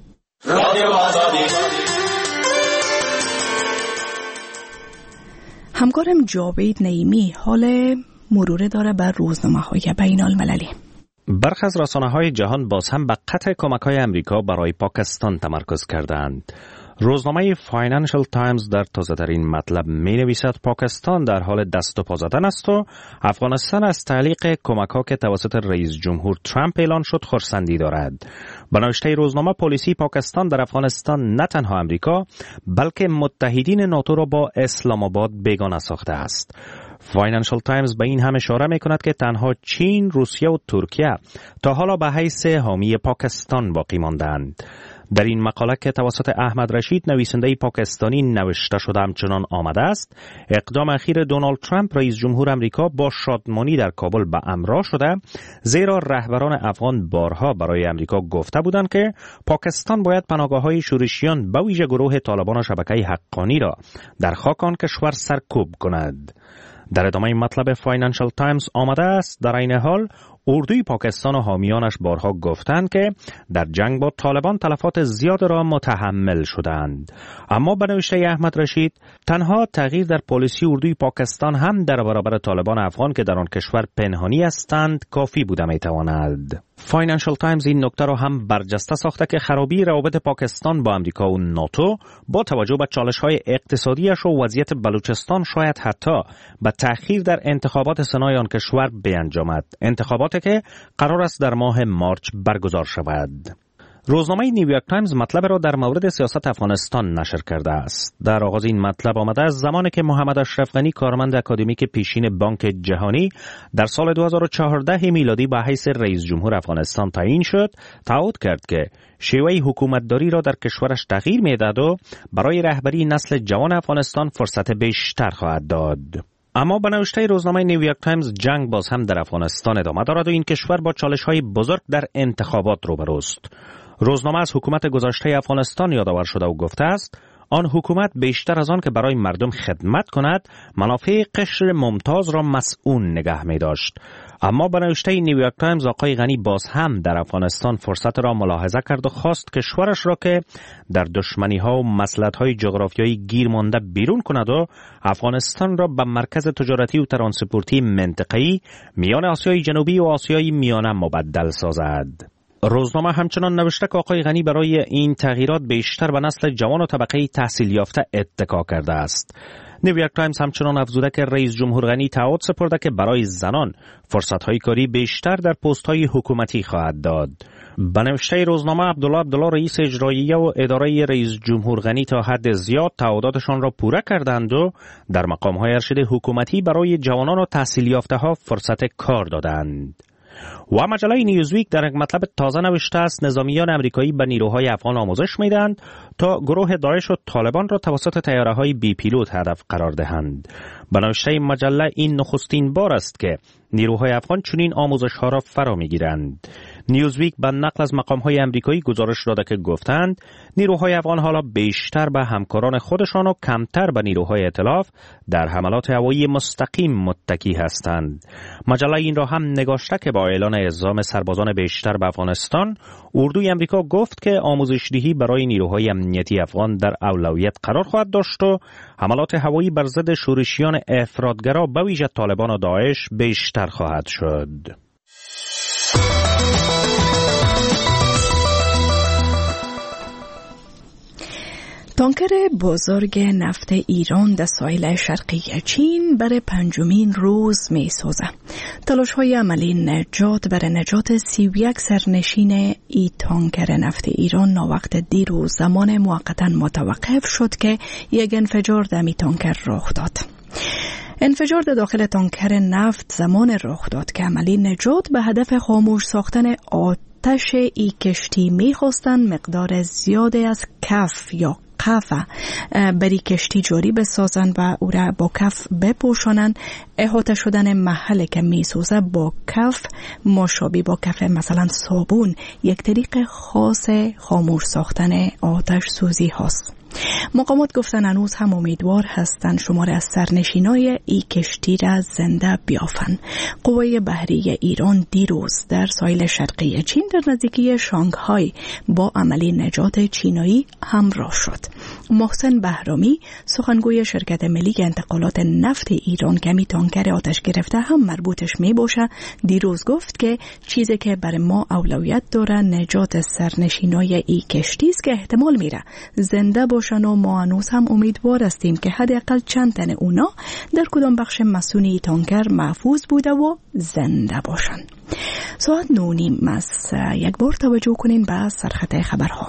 همکارم جاوید نعیمی حال مروره داره بر روزنامه‌های بین المللی. برخی از رسانه‌های جهان باز هم به قطع کمک‌های امریکا برای پاکستان تمرکز کردند. روزنامه فاینانشل تایمز در تازه‌ترین مطلب می‌نویسد پاکستان در حال دست و پا زدن است و افغانستان از تعلیق کمک‌ها که توسط رئیس جمهور ترامپ اعلان شد خرسندی دارد. به نوشته روزنامه پلیسی پاکستان در افغانستان نه تنها امریکا بلکه متحدین ناتو را با اسلام آباد بیگانه ساخته است. فاینانشل تایمز به این هم اشاره می کند که تنها چین، روسیه و ترکیه تا حالا به حیث حامی پاکستان باقی ماندند. در این مقاله که توسط احمد رشید نویسنده پاکستانی نوشته شده همچنان آمده است اقدام اخیر دونالد ترامپ رئیس جمهور آمریکا با شادمانی در کابل به امرا شده، زیرا رهبران افغان بارها برای آمریکا گفته بودند که پاکستان باید پناهگاه‌های شورشیان به ویژه گروه طالبان و شبکه حقانی را در خاک آن کشور سرکوب کند. در ادامه مطلب فاینانشل تایمز آمده است در این حال اردوی پاکستان و حامیانش بارها گفتند که در جنگ با طالبان تلفات زیاد را متحمل شدند. اما به نوشته احمد رشید تنها تغییر در پالیسی اردوی پاکستان هم در برابر طالبان افغان که در آن کشور پنهانی هستند کافی بوده میتواند. فاینانشل تایمز این نکته را هم برجسته ساخته که خرابی روابط پاکستان با امریکا و ناتو با توجه به چالش‌های اقتصادیش و وضعیت بلوچستان شاید حتی به تأخیر در انتخابات سنای آن کشور بیانجامد، انتخاباتی که قرار است در ماه مارچ برگزار شود. روزنامه نیویورک تایمز مطلب را در مورد سیاست افغانستان نشر کرده است. در آغاز این مطلب آمده است زمانی که محمد اشرف غنی کارمند اکادمیک پیشین بانک جهانی در سال دو هزار و چهارده میلادی به حیث رئیس جمهور افغانستان تعیین شد، تعهد کرد که شیوه حکومتداری را در کشورش تغییر می‌دهد و برای رهبری نسل جوان افغانستان فرصت بیشتر خواهد داد. اما به نوشته روزنامه نیویورک تایمز جنگ باز هم در افغانستان ادامه دارد و این کشور با چالش‌های بزرگ در انتخابات روبروست. روزنامه از حکومت گذشته افغانستان یادآور شده و گفته است آن حکومت بیشتر از آن که برای مردم خدمت کند منافع قشر ممتاز را مسئول نگه می داشت. اما به نوشته نیویورک تایمز آقای غنی باز هم در افغانستان فرصت را ملاحظه کرد و خواست کشورش را که در دشمنی ها و مصلحت های جغرافیایی گیر مانده بیرون کند و افغانستان را به مرکز تجارتی و ترانسپورتی منطقه‌ای میان آسیای جنوبی و آسیای میانه مبدل سازد. روزنامه همچنان نوشته که آقای غنی برای این تغییرات بیشتر به نسل جوان و طبقه تحصیل یافته اتکا کرده است. نیویورک تایمز همچنان افزوده که رئیس جمهور غنی تعهد سپرده که برای زنان فرصت‌های کاری بیشتر در پست‌های حکومتی خواهد داد. به نوشته روزنامه عبدالله عبدالله رئیس اجراییه و اداره رئیس جمهور غنی تا حد زیاد تعهداتشان را پوره کردند و در مقام‌های ارشد حکومتی برای جوانان و تحصیل یافته‌ها فرصت کار دادند. و مجله نیوزویک در یک مطلب تازه نوشته است نظامیان امریکایی به نیروهای افغان آموزش میدهند تا گروه داعش و طالبان را توسط طیاره‌های بی پیلوت هدف قرار دهند. به نوشته مجله این نخستین بار است که نیروهای افغان چنین آموزش‌ها را فرا می‌گیرند. نیوزویک به نقل از مقام‌های آمریکایی گزارش داده که گفتند نیروهای افغان حالا بیشتر به همکاران خودشان و کمتر به نیروهای ائتلاف در حملات هوایی مستقیم متکی هستند. مجله این را هم نگاشته که با اعلان اعزام سربازان بیشتر به افغانستان، اردوی آمریکا گفت که آموزش‌دهی برای نیروهای امنیتی افغان در اولویت قرار خواهد داشت و حملات هوایی بر ضد شورشیان افراطگرا به ویژه طالبان و داعش بیشتر خواهد شد. تانکر بزرگ نفت ایران در ساحل شرقی چین برای پنجمین روز می سازه. تلاش های عملی نجات برای نجات سی و یک سرنشین ای تانکر نفت ایران ناوقت دیروز زمان موقتا متوقف شد که یک انفجار در می تانکر رخ داد. انفجار در داخل تانکر نفت زمان رخ داد که عملی نجات به هدف خاموش ساختن آتش ای کشتی می خواستند مقدار زیادی از کف یا قف بری کشتی جاری بسازند و او را با کف بپوشانند. احاطه شدن محل که میسوزه با کف مشابه با کف مثلا صابون یک طریق خاص خاموش ساختن آتش سوزی هست. مقامات گفتن هنوز هم امیدوار هستند شمار از سرنشینای ای کشتی را زنده بیافن. قوای بحری ایران دیروز در ساحل شرقی چین در نزدیکی شانگهای با عملی نجات چینایی همراه شد. محسن بهرامی سخنگوی شرکت ملی انتقالات نفت ایران که می تانکر آتش گرفته هم مربوطش می باشه دیروز گفت که چیزی که برای ما اولویت داره نجات سرنشینای ای کشتی است که احتمال میره زنده باشن و ما هنوز هم امیدوار هستیم که حداقل چند تن اونا در کدام بخش مسئولی تانکر محفوظ بوده و زنده باشن. ساعت نو نیم است. یک بار توجه کنین به سرخط خبرها.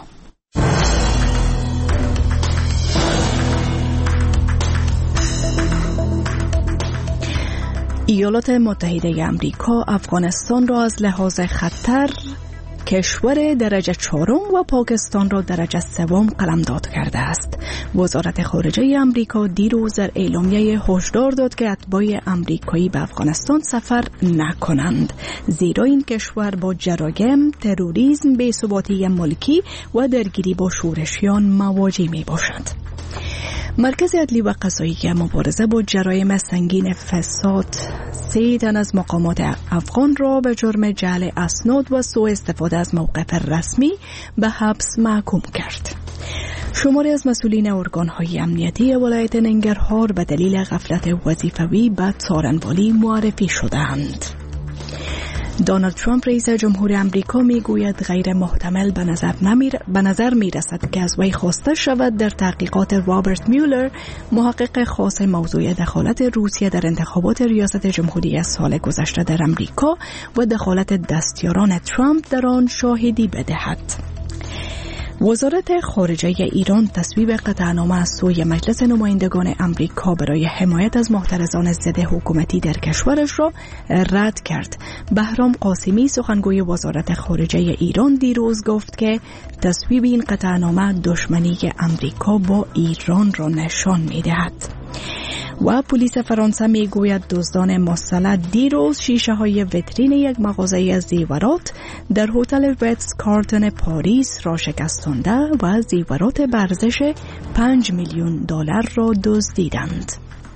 ایالات متحده آمریکا افغانستان را از لحاظ خطر کشور درجه چهارم و پاکستان را درجه سوم قلمداد کرده است. وزارت خارجه آمریکا دیروز در اعلامیه هشدار داد که اتباع آمریکایی به افغانستان سفر نکنند، زیرا این کشور با جرایم، تروریسم، بی‌ثباتی ملکی و درگیری با شورشیان مواجه می باشد. مرکز عدلی و قضایی مبارزه با جرایم سنگین فساد سه تن از مقامات افغان را به جرم جعل اسناد و سوء استفاده از موقف رسمی به حبس محکوم کرد. شماری از مسئولین ارگان‌های امنیتی ولایت ننگرهار به دلیل غفلت وظیفوی به څارنوالی معرفی شدند. دونالد ترامپ رئیس جمهور آمریکا میگوید غیر محتمل به نظر نمیر به نظر میرسد که از وی خواسته شود در تحقیقات رابرت میولر، محقق خاص موضوع دخالت روسیه در انتخابات ریاست جمهوری سال گذشته در آمریکا و دخالت دستیاران ترامپ در آن شاهدی بدهد. وزارت خارجه ایران تصویب قطعنامه از سوی مجلس نمایندگان آمریکا برای حمایت از محترزان ضد حکومتی در کشورش را رد کرد. بهرام قاسمی سخنگوی وزارت خارجه ایران دیروز گفت که تصویب این قطعنامه دشمنی آمریکا با ایران را نشان می‌دهد. و پلیس فرانسه میگوید دزدان مسلح دیروز شیشه های ویترین یک مغازه از زیورات در هتل ریتز کارلتن پاریس را شکستانده و زیورات به ارزش پنج میلیون دلار را دزدیدند.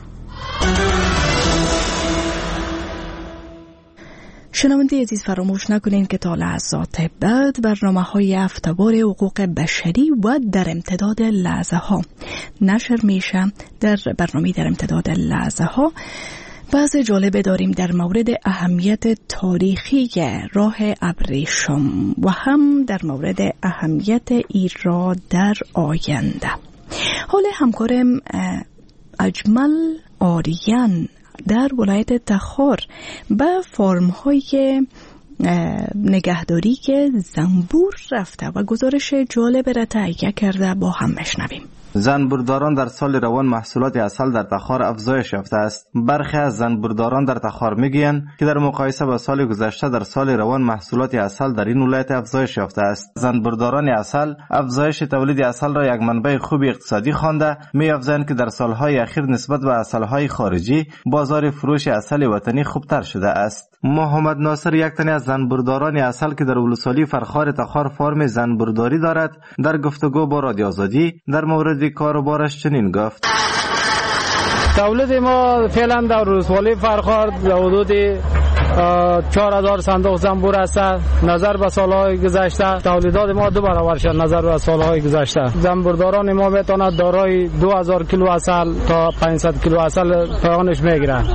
شنونده عزیز فراموش نکنین که تا لحظات بعد برنامه های هفته‌وار حقوق بشری و در امتداد لحظه ها نشر میشه. در برنامه در امتداد لحظه ها بحث جالب داریم در مورد اهمیت تاریخی راه ابریشم و هم در مورد اهمیت ایران در آینده. حال همکارم اجمل آریان در ولایت تخار به فارم های نگهداری که زنبور رفته و گزارش جالب را تهیه کرده با هم مشنویم. زنبورداران در سال روان محصولات عسل در تخار افزایش یافته است. برخی از زنبورداران در تخار میگویند که در مقایسه با سال گذشته در سال روان محصولات عسل در این ولایت افزایش یافته است. زنبورداران عسل افزایش تولید عسل را یک منبع خوب اقتصادی خوانده می‌افزایند که در سالهای اخیر نسبت به عسل‌های خارجی بازار فروش عسل وطنی خوبتر شده است. محمد ناصر یک تن از زنبورداران عسل که در ولسوالی فرخار تخار فارم زنبورداری دارد در گفتگو با رادیو آزادی در مورد کاروبارش چنین گفت: تولید ما فعلا در ولسوالی فرخار در حدود چهار هزار صندوق زنبور است. نظر به سالهای گذشته تولیدات ما دو برابر شد. نظر به سالهای گذشته زنبورداران ما میتواند دارای دو هزار کیلو عسل تا پانصد کیلو عسل پایانش میگیرند.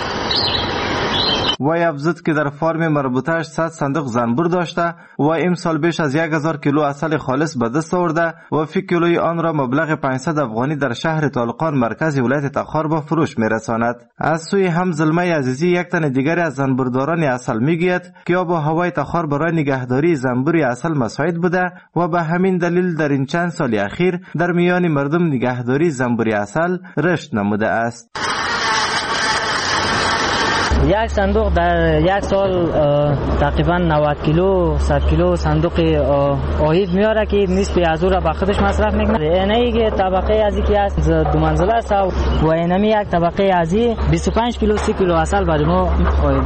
وی افزود که در فارم مربوطه‌اش صد صندوق زنبور داشته و امسال بیش از یک هزار کیلو عسل خالص به دست آورده و فی کیلوی آن را مبلغ پانصد افغانی در شهر طالقان مرکز ولایت تخار به فروش میرساند. از سوی هم زلمه عزیزی یک تن دیگر از زنبورداران عسل میگوید که آب و هوای تخار برای نگهداری زنبور عسل مساعد بوده و به همین دلیل در این چند سال اخیر در میان مردم نگهداری زنبور عسل رشد نموده است. یک صندوق در یک سال تقریبا نود کیلو صد کیلو صندوق آهید میاره که نصف از او را به خودش مصرف میکنه. اینایی که طبقه ازی که است دو منزله است و اینمی یک طبقه ازی بیست و پنج کیلو سی کیلو عسل برای ما آهید.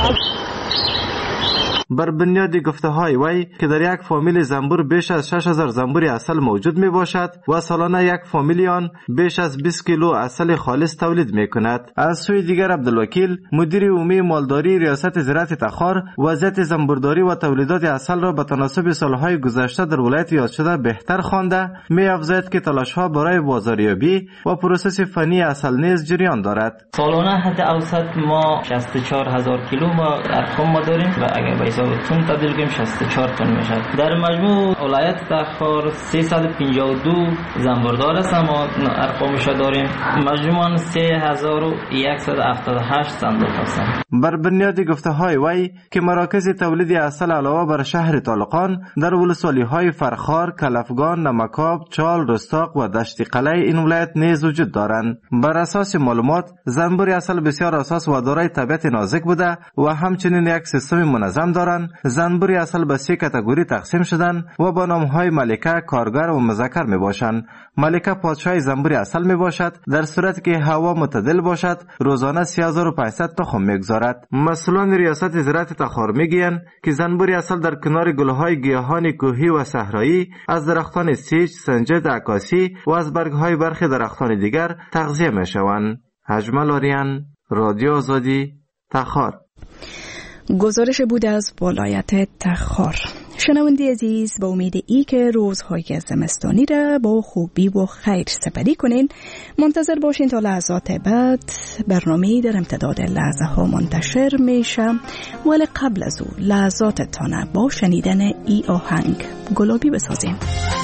بر بنیاد گفته های وی که در یک فامیل زنبور بیش از شش هزار زنبور عسل موجود می باشد و سالانه یک فامیل آن بیش از بیست کیلو عسل خالص تولید می کند. از سوی دیگر عبدالوکیل مدیر عمومی مالداری ریاست زراعت تخار وضعیت زنبورداری و تولیدات عسل را به تناسب سالهای گذشته در ولایت یاد شده بهتر خوانده می افزاید که تلاش ها برای بازاریابی و پروسس فنی عسل نیز جریان دارد. سالانه حد اوسط ما شصت و چهار هزار کیلو ما ارقام ما داریم و اگر به حساب تون تبدیل کنیم شصت و چهار تن میشه. در مجموع ولایت تخار سیصد و پنجاه و دو زنبوردار است ما ارقامش داریم. مجموعاً سه هزار و صد و هفتاد و هشت صندوق هستند. بر بنیاد گفته های وی که مراکز تولید عسل علاوه بر شهر طالقان در ولسوالی های فرخار، کلفگان، نمکاب، چال، رستاق و دشت قلعه این ولایت نیز وجود دارند. بر اساس معلومات زنبور عسل بسیار اساس و دارای طبیعت نازک بوده و همچنین یک سیستم منظم دارند. زنبور عسل به سه کاتگوری تقسیم شدند و با نام‌های ملکه، کارگر و مذکر می باشند. ملکه پادشاه زنبور عسل می باشد. در صورتی که هوا معتدل باشد روزانه سه هزار و پانصد تخم میگذارد. مسئولان ریاست زراعت تخار میگویند که زنبور عسل در کنار گلهای گیاهان کوهی و صحرایی از درختان سیج، سنجد، عکاسی و از برگهای برخی درختان دیگر تغذیه میشوند. اجمل آریان، رادیو آزادی، تخار. گزارش بود از ولایت تخار. شنونده عزیز، با امید ای که روزهای زمستانی را با خوبی و خیر سپری کنین منتظر باشین تا لحظات بعد برنامه در امتداد لحظه ها منتشر میشه، ولی قبل از او لحظات تانه با شنیدن ای آهنگ گلابی بسازیم.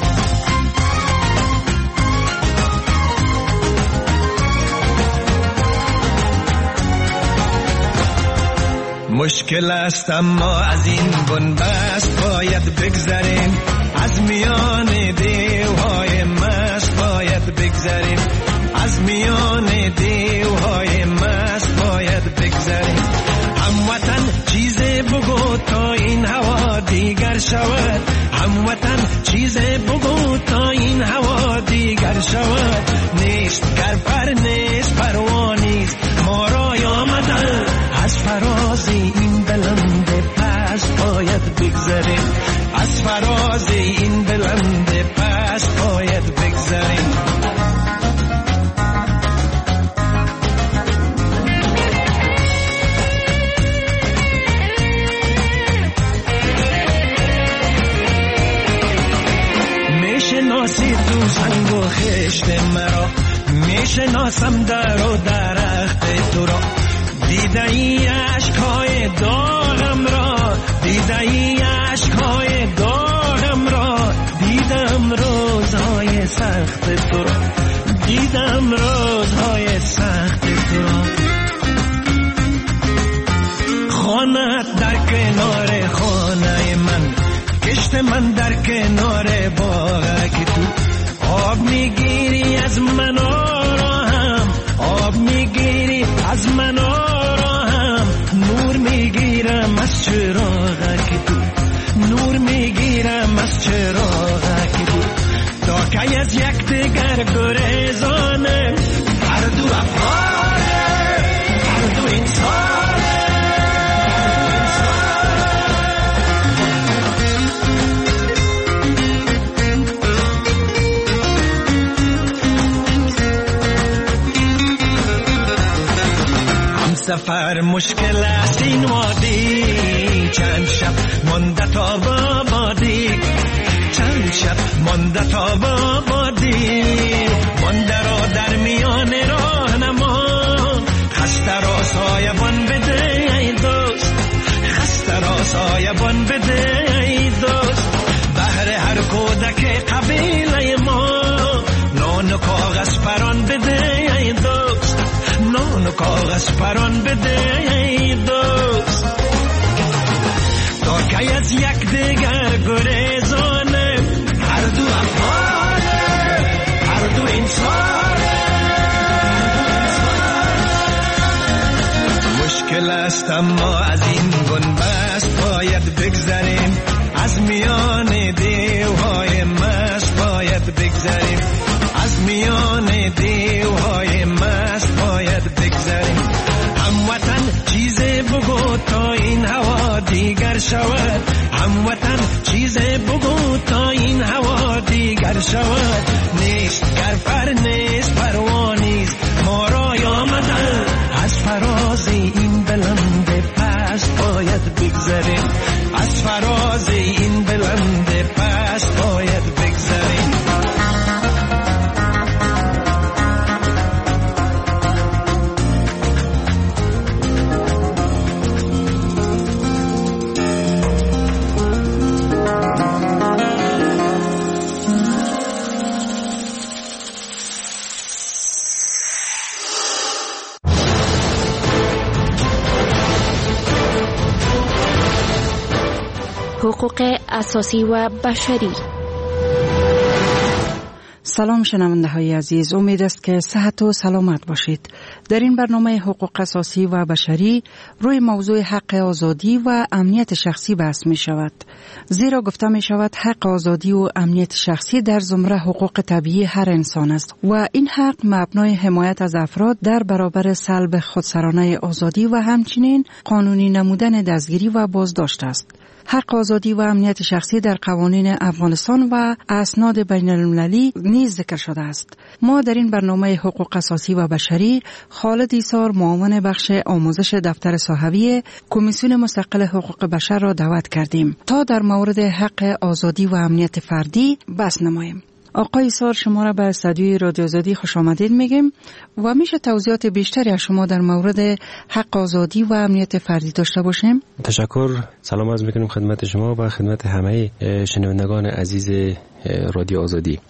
مشکل است اما از این بنبست باید بگذریم، از میان دیوهای مست باید بگذریم، از میان دیوهای مست باید بگذریم. هموطن چیز بگو تا این هوا دیگر شود، هموطن چیز بگو تا این هوا دیگر شود. نیست گر پر نیست پروانیست ما رای آمدن، از فراز این بلند پس باید بگذریم، از فراز این بلند پس باید بگذریم. میشناسی تو سنگ و خشت مرا، میشناسم در و درخت تو را، دیده ای عشقای داغم را، دیده ای عشقای داغم را، دیدم روزهای سخت تو را، دیدم روزهای سخت تو را. خانت در کنار خانه من، کشت من در کنار باغ تو، آب میگیری از من آرام، آب میگیری از من آرام، نور میگیرم از چراغ تو، نور میگیرم از چراغ تو. تا که از یک دیگر گریزانه، هر دو افغانه، هر دو انسانه. سفر مشکل است این وادی، چند شب مانده تا بابادی، چند شب مانده تا بابادی، مانده را در میان راه نما، خسته را سایبان بده ای دوست، خسته را سایبان بده ای دوست. بهر هر کودک قبیله ما نان و کاغذ پران بده ای دوست، نان و کاغذ پران بده ای دوست. تا که از یک دیگر گریزانه، هر دو افغانه، هر دو انسانه. مشکل است است، اما از این بنبست باید بگذریم، از میان دیوهای مست باید بگذریم، از میان دیوهای مست باید بگذریم. هموطن چیز بگو تا این هوا دیگر شود، هموطن چیز بگو تا این هوا دیگر شود. نیست گر پر نیست پروانیست ما را آمدن، از فراز این بلند پست باید بگذریم، از فراز این بلند پست باید بگذریم. حقوق اساسی و بشری. سلام شنونده های عزیز، امید است که صحت و سلامت باشید. در این برنامه حقوق اساسی و بشری روی موضوع حق آزادی و امنیت شخصی بحث می شود. زیرا گفته می شود حق آزادی و امنیت شخصی در زمره حقوق طبیعی هر انسان است و این حق مبنای حمایت از افراد در برابر سلب خودسرانه آزادی و همچنین قانونی نمودن دستگیری و بازداشت است. حق آزادی و امنیت شخصی در قوانین افغانستان و اسناد بین المللی نیز ذکر شده است. ما در این برنامه حقوق اساسی و بشری خالد ایسار، معاون بخش آموزش دفتر صحوی کمیسیون مستقل حقوق بشر را دعوت کردیم تا در مورد حق آزادی و امنیت فردی بحث نماییم. آقای ایسار، شما را به استودیوی رادیو آزادی خوش آمدید میگیم و میشه توضیحات بیشتری از شما در مورد حق آزادی و امنیت فردی داشته باشیم؟ تشکر. سلام عرض میکنیم خدمت شما و خدمت همه شنوندگان عزیز رادیو آزادی.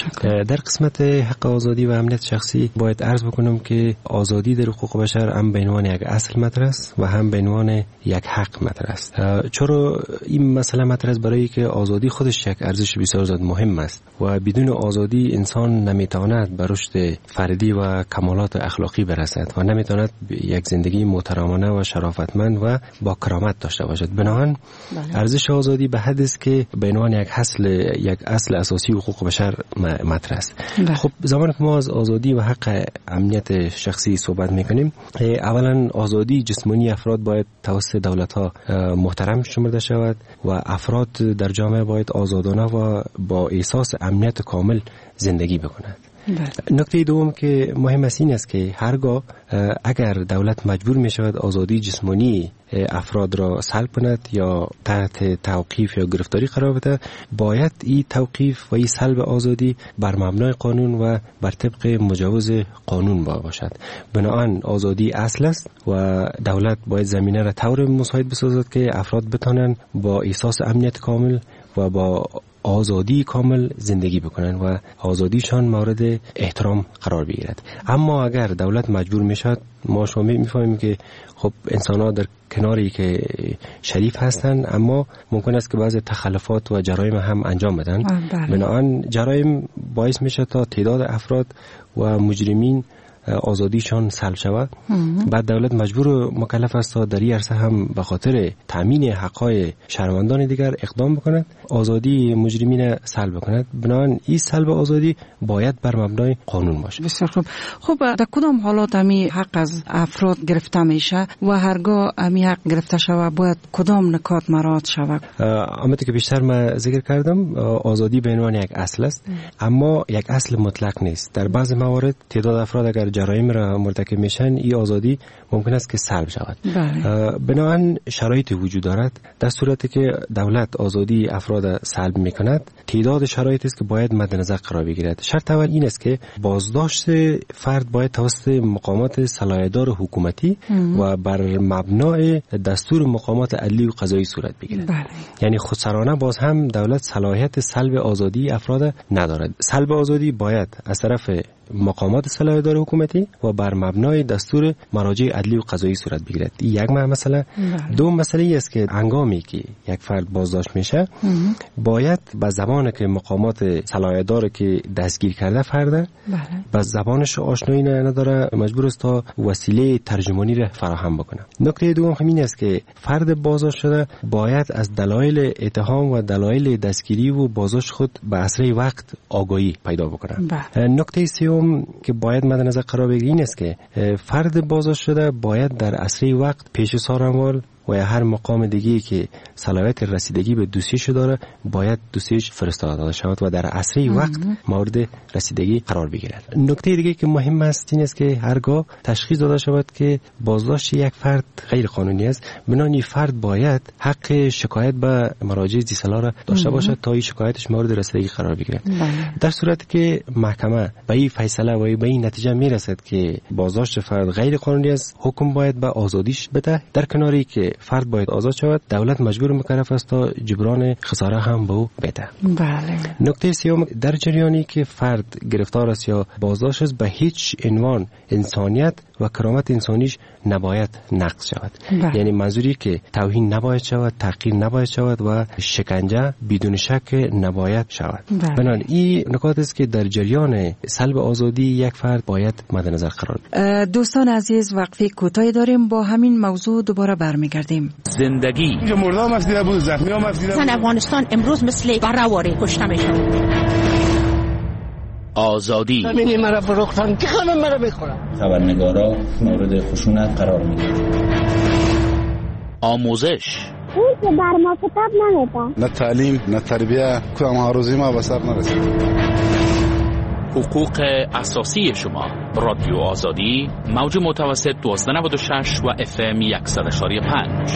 در قسمت حق آزادی و امنیت شخصی باید عرض بکنم که آزادی در حقوق بشر هم به عنوان یک اصل مطرح است و هم به عنوان یک حق مطرح است. چرا این مسئله مطرح است؟ برای که آزادی خودش یک ارزش بسیار زیاد مهم است و بدون آزادی انسان نمیتواند به رشد فردی و کمالات اخلاقی برسد و نمیتواند یک زندگی محترمانه و شرافتمند و با کرامت داشته باشد. بنابراین ارزش آزادی به حد است که به عنوان یک اصل یک اصل اساسی حقوق بشر مطرح است. خب زمانی که ما از آزادی و حق امنیت شخصی صحبت میکنیم، اولا آزادی جسمانی افراد باید توسط دولت‌ها محترم شمرده شود و افراد در جامعه باید آزادانه و با احساس امنیت کامل زندگی بکنند. نکته دوم که مهم است این است که هرگاه اگر دولت مجبور می شود آزادی جسمانی افراد را سلب کند یا تحت توقیف یا گرفتاری قرار بده، باید این توقیف و این سلب آزادی بر مبنای قانون و بر طبق مجوز قانون باشد. بنابراین آزادی اصل است و دولت باید زمینه را طور مساعد بسازد که افراد بتوانند با احساس امنیت کامل و با آزادی کامل زندگی بکنن و آزادیشان مورد احترام قرار بگیرد. اما اگر دولت مجبور میشد، ما شما میفهمیم که خب انسان‌ها در کناری که شریف هستند اما ممکن است که بعضی تخلفات و جرایم هم انجام بدن. بنابراین جرایم باعث میشه تا تعداد افراد و مجرمین آزادیشان سلب شود. بعد دولت مجبور و مکلف است تا در این عرصه هم به خاطر تامین حقوق شهروندان دیگر اقدام بکند، آزادی مجرمین سلب بکند. بنابراین این سلب آزادی باید بر مبنای قانون باشه. بسیار خوب. خب در کدام حالات امی حق از افراد گرفته میشه و هرگاه امی حق گرفته شود باید کدام نکات مراعات شود؟ همونطور که بیشتر من ذکر کردم، آزادی به عنوان یک اصل است اما یک اصل مطلق نیست. در بعض موارد تعداد افراد اگر جرایم را مرتکب میشن، این آزادی ممکن است که سلب شود. بنابراین شرایط وجود دارد. در صورتی که دولت آزادی افراد سلب میکند، تعداد شرایطی است که باید مد نظر قرار بگیرد. شرط اول این است که بازداشت فرد باید توسط مقامات صلاحیت‌دار حکومتی ام. و بر مبنای دستور مقامات عدلی و قضایی صورت بگیرد. بله. یعنی خودسرانه باز هم دولت صلاحیت سلب آزادی افراد ندارد. سلب آزادی باید از طرف مقامات صلاح‌دار حکومتی و بر مبنای دستور مراجع عدلی و قضایی صورت بگیرد. یک مسئله. دوم مسئله است که هنگامی که یک فرد بازداشت میشه باید به زبانی که مقامات صلاح‌دار که دستگیر کرده فرد به زبانش آشنایی نداره مجبور است تا وسیله ترجمانی را فراهم بکنه. نکته دوم همین است که فرد بازداشت شده باید از دلایل اتهام و دلایل دستگیری و بازداشت خود به اسرع وقت آگاهی پیدا بکنه. نکته سوم که باید مد نظر قرار بگیرید این است که فرد بازداشت شده باید در اسرع وقت پیش سازمان و یا هر مقام دیگه‌ای که صلاحیت رسیدگی به دوسیش داره باید دوسیش فرستاده شود و در اسرع وقت مورد رسیدگی قرار بگیرد. نکته دیگه که مهم است این است که هرگاه تشخیص داده شود که بازداشت یک فرد غیر قانونی است، بنابراین فرد باید حق شکایت به مراجع ذی‌صلاح را داشته باشد تا این شکایتش مورد رسیدگی قرار بگیرد. در صورتی که محکمه به این فیصله و به این نتیجه میرسد که بازداشت فرد غیر قانونی است، حکم باید به آزادیش بده. در کناری که فرد باید آزاد شود، دولت مجبور مکلف است تا جبران خساره هم به او بده. بله. نکته سوم، در جریانی که فرد گرفتار است یا بازداشت است به هیچ عنوان انسانیت و کرامت انسانیش نباید نقض شود. بله. یعنی منظوری که توهین نباید شود، تحقیر نباید شود و شکنجه بدون شک نباید شود. بله. بنابراین این نکات است که در جریان سلب آزادی یک فرد باید مد نظر قرار بگیرد. دوستان عزیز، وقفه کوتاهی داریم، با همین موضوع دوباره برمیگردیم. زندگی اینجا مردم هم دیده بود، زخمی هم دیده بود. زن افغانستان امروز مثل برآواره کشته میشه. آزادی همینی مرا فروختن که خانم مرا بخورم. خبرنگارا مورد خشونت قرار میگیرن. آموزش اون که بر ما کتاب نمیده. نه تعلیم نه تربیه، کدام آرزوی ما به سر نرسید. حقوق اساسی شما. رادیو آزادی موج متوسط دوازده نود و شش و اف ام صد و شش و پنج.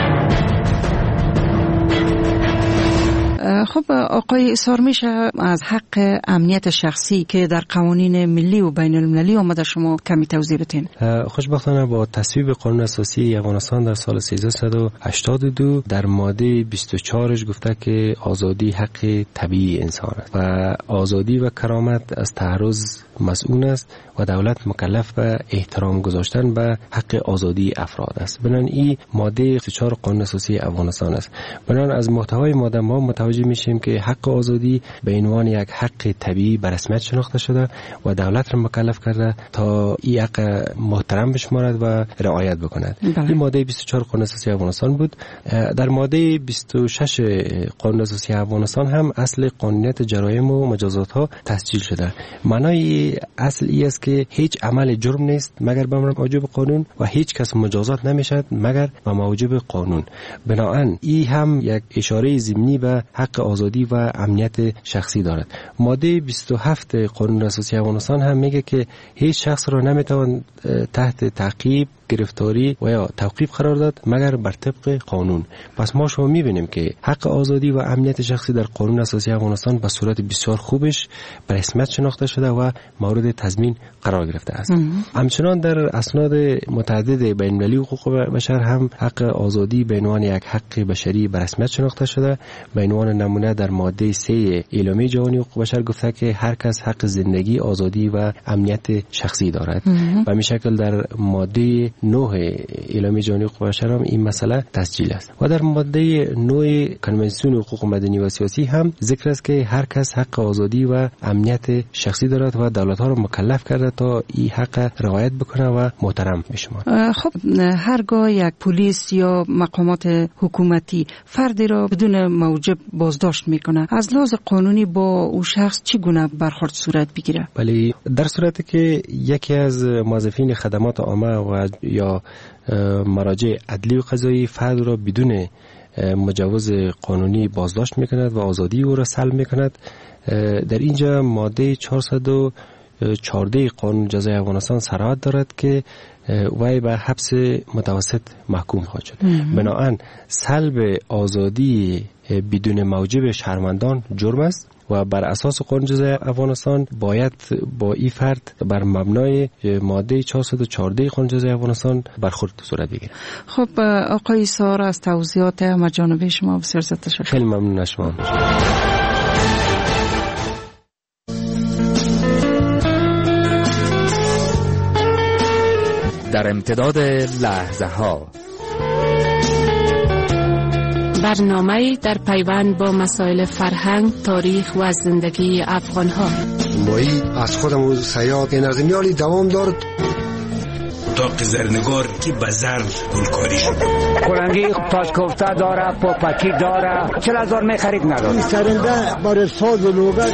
خب آقای اصرار میشه از حق امنیت شخصی که در قوانین ملی و بین المللی آمده شما کمی توضیح بدین؟ خوشبختانه با تصویب قانون اساسی افغانستان در سال سیزده و هشتاد و دو در ماده بیست و چهارش گفته که آزادی حق طبیعی انسان است و آزادی و کرامت از تعرض مسئول است و دولت مکلف به احترام گذاشتن به حق آزادی افراد است. بنابراین این ماده بیست و چهار قانون اساسی افغانستان است. بنابراین از محتوای ماده ما متوجه میشیم که حق آزادی به عنوان یک حق طبیعی به رسمیت شناخته شده و دولت را مکلف کرده تا این حق محترم بشمارد و رعایت بکند. بله. این ماده بیست و چهار قانون اساسی افغانستان بود. در ماده بیست و شش قانون اساسی افغانستان هم اصل قانونیت جرایم و مجازات ها تسجیل شده. معنای اصل ای است که هیچ عمل جرم نیست مگر به موجب قانون و هیچ کس مجازات نمیشد مگر به موجب قانون. بنابراین این هم یک اشاره ضمنی به حق آزادی و امنیت شخصی دارد. ماده بیست و هفت قانون اساسی افغانستان هم میگه که هیچ شخص را نمیتوان تحت تعقیب، گرفتاری و یا توقیف قرار داد مگر بر طبق قانون. پس ما شما میبینیم که حق آزادی و امنیت شخصی در قانون اساسی افغانستان به صورت بسیار خوبش به رسمیت شناخته شده و مورد تضمین قرار گرفته است. همچنان در اسناد متعدد بین المللی حقوق بشر هم حق آزادی به عنوان یک حق بشری به رسمیت شناخته شده. به عنوان نمونه در ماده سه اعلامیه جهانی حقوق بشر گفته که هر کس حق زندگی، آزادی و امنیت شخصی دارد. و می شکل در ماده نه اعلامیه جهانی حقوق بشر هم این مسئله تسجیل است. و در ماده نه کنوانسیون حقوق مدنی و سیاسی هم ذکر است که هر کس حق آزادی و امنیت شخصی دارد و دولت‌ها را مکلف کرده تا این حق رعایت بکنه و محترم بشمارد. خب هرگاه یک پلیس یا مقامات حکومتی فردی را بدون موجب بازداشت میکنه، از لحاظ قانونی با او شخص چگونه برخورد صورت بگیره؟ بله، در صورتی که یکی از موظفین خدمات عامه و یا مراجع عدلی و قضایی فرد را بدون مجوز قانونی بازداشت میکند و آزادی او را سلب میکند، در اینجا ماده چهارصد و چهارده قانون جزای افغانستان صراحت دارد که وی به حبس متوسط محکوم خواهد شد. بنابراین سلب آزادی بدون موجب شهروندان جرم است و بر اساس قانون جزای افغانستان باید با این فرد بر مبنای ماده چهارصد و چهارده قانون جزای افغانستان برخورد صورت بگیرد. خب آقای سار، از توضیحات مجانبه شما بسیار زیاد تشکر. خیلی ممنون از شما. در امتداد لحظه ها. برنامه در پیوند با مسائل فرهنگ، تاریخ و زندگی افغان ها. مایی از خودم سیاد این از میالی دوام دارد. داغ زرنگار که بزر گلکاری شد. کلنگی تاش کوفته داره، پاپکی داره، چل هزار می خرید نداره. این سرنده برای ساز و لوگن.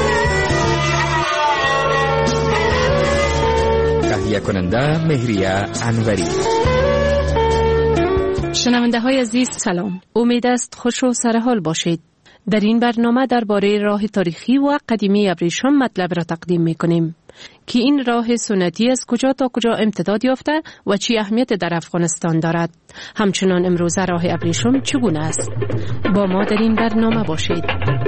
تهیه کننده مهریه انوری. شنونده های عزیز سلام. امید است خوش و سرحال باشید. در این برنامه درباره راه تاریخی و قدیمی ابریشم مطلب را تقدیم می کنیم که این راه سنتی از کجا تا کجا امتداد یافته و چی اهمیت در افغانستان دارد. همچنان امروزه راه ابریشم چگونه است؟ با ما در این برنامه باشید.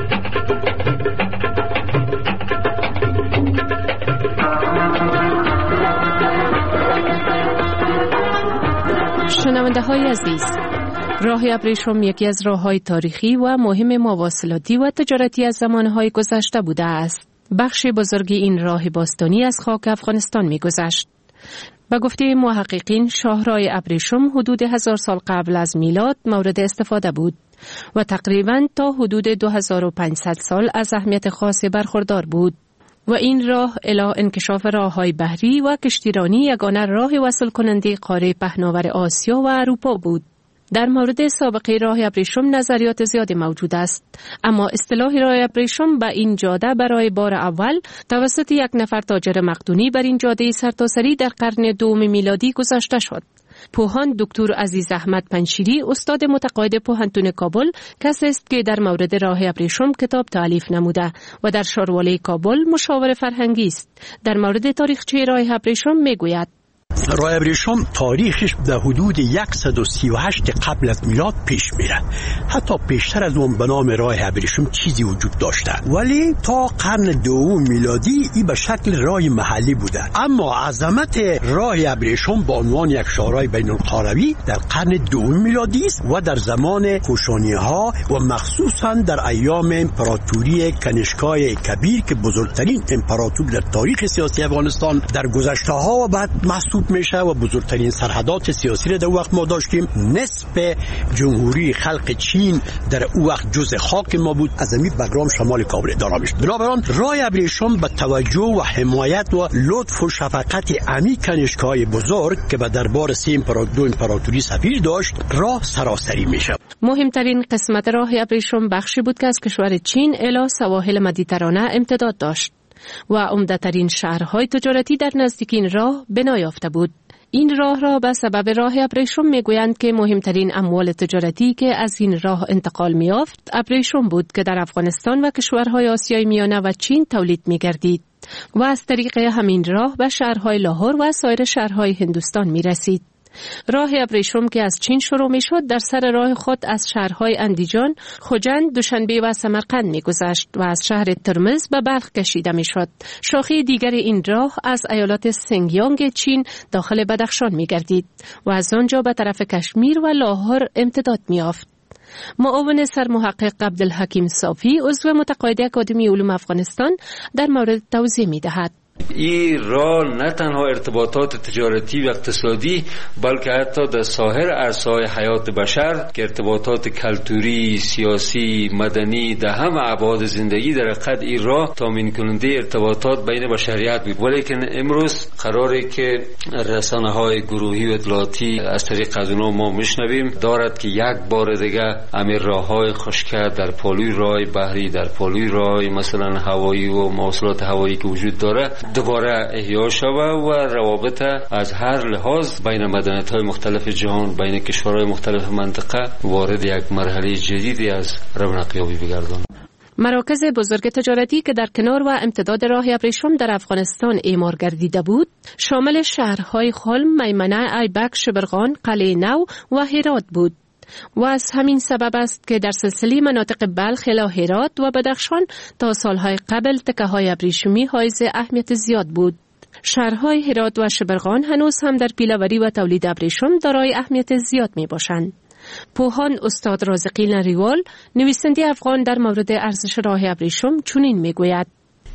شنونده های عزیز، راه ابریشم یکی از راه‌های تاریخی و مهم مواصلاتی و تجارتی از زمانهای گذشته بوده است. بخش بزرگی این راه باستانی از خاک افغانستان می‌گذشت. به گفته محققین، شاهراه ابریشم حدود هزار سال قبل از میلاد مورد استفاده بود و تقریباً تا حدود دو هزار و پانصد سال از اهمیت خاصی برخوردار بود و این راه الی انکشاف راه‌های بحری و کشتیرانی یگانه راه وصل کننده قاره پهناور آسیا و اروپا بود. در مورد سابقه راه ابریشم نظریات زیادی موجود است، اما اصطلاح راه ابریشم به این جاده برای بار اول توسط یک نفر تاجر مقدونی بر این جاده سرتاسری در قرن دوم میلادی گذاشته شد. پوهان دکتر عزیز احمد پنشیری، استاد متقاعد پوهنتون کابل، کسی است که در مورد راه ابریشم کتاب تالیف نموده و در شارواله کابل مشاور فرهنگی است. در مورد تاریخچه راه ابریشم میگوید: راه ابریشم تاریخش در حدود صد و سی و هشت قبل از میلاد پیش میره. حتی پیشتر از اون به نام راه ابریشم چیزی وجود داشته، ولی تا قرن دوم میلادی این به شکل راه محلی بوده. اما عظمت راه ابریشم با عنوان یک شاهراه بین القلوی در قرن دوم میلادی است و در زمان کوشانی‌ها و مخصوصا در ایام امپراتوری کنیشکای کبیر که بزرگترین امپراتور در تاریخ سیاسی افغانستان در گذشته‌ها و بعد محسوب میشه و بزرگترین سرحدات سیاسی را در وقت ما داشتیم. نصف جمهوری خلق چین در او وقت جزء خاک ما بود، از همین بگرام شمال کابل اداره میشد. بنابراین راه ابریشم به توجه و حمایت و لطف و شفقت امی کنیشکای بزرگ که به دربار سه امپراتور امپراتوری سفیر داشت، راه سراسری میشه. مهمترین قسمت راه ابریشم بخشی بود که از کشور چین الی سواحل مدیترانه امتداد داشت و عمده‌ترین شهرهای تجارتی در نزدیکی این راه بنا یافته بود. این راه را به سبب راه ابریشم میگویند که مهمترین اموال تجارتی که از این راه انتقال می‌یافت ابریشم بود که در افغانستان و کشورهای آسیای میانه و چین تولید می‌گردید و از طریق همین راه به شهرهای لاهور و سایر شهرهای هندوستان می‌رسید. راه ابریشم که از چین شروع می شد در سر راه خود از شهرهای اندیجان، خوجند، دوشنبه و سمرقند می گذشت و از شهر ترمز به بلخ کشیده می شد. شاخه دیگر این راه از ایالات سنگیانگ چین داخل بدخشان می گردید و از آنجا به طرف کشمیر و لاهور امتداد می یافت. معاون سرمحقق عبدالحکیم صافی، عضو متقاعد اکادمی علوم افغانستان، در مورد توضیح می دهد. این راه نه تنها ارتباطات تجارتی و اقتصادی بلکه حتی در سایر عرصه‌های حیات بشر که ارتباطات کلتوری، سیاسی، مدنی در همه ابعاد زندگی در حقیقت این راه تامین کننده ارتباطات بین بشریت بود. ولیکن امروز قراره که رسانه‌های گروهی و اطلاعاتی از طریق از اونها ما میشنویم دارد که یک بار دیگه امیر راه‌های خشکه در پالوی راه بحری، در پالوی راه مثلا هوایی و مواصلات هوایی که وجود داره دوباره احیا شود و روابط از هر لحاظ بین مدنیت‌های مختلف جهان، بین کشورهای مختلف منطقه وارد یک مرحله جدیدی از رونقیابی بگرداند. مراکز بزرگ تجارتی که در کنار و امتداد راه ابریشم در افغانستان اعمار گردیده بود، شامل شهرهای خلم، میمنه، ایبک، شبرغان، قلعه نو و هرات بود. و از همین سبب است که در سلسله مناطق بلخ الی هرات و بدخشان تا سالهای قبل تکه‌های ابریشمی حائز اهمیت زیاد بود. شهرهای هرات و شبرغان هنوز هم در پیله‌وری و تولید ابریشم دارای اهمیت زیاد می باشند. پوهان استاد رازقی نریوال، نویسنده افغان، در مورد ارزش راه ابریشم چنین می گوید: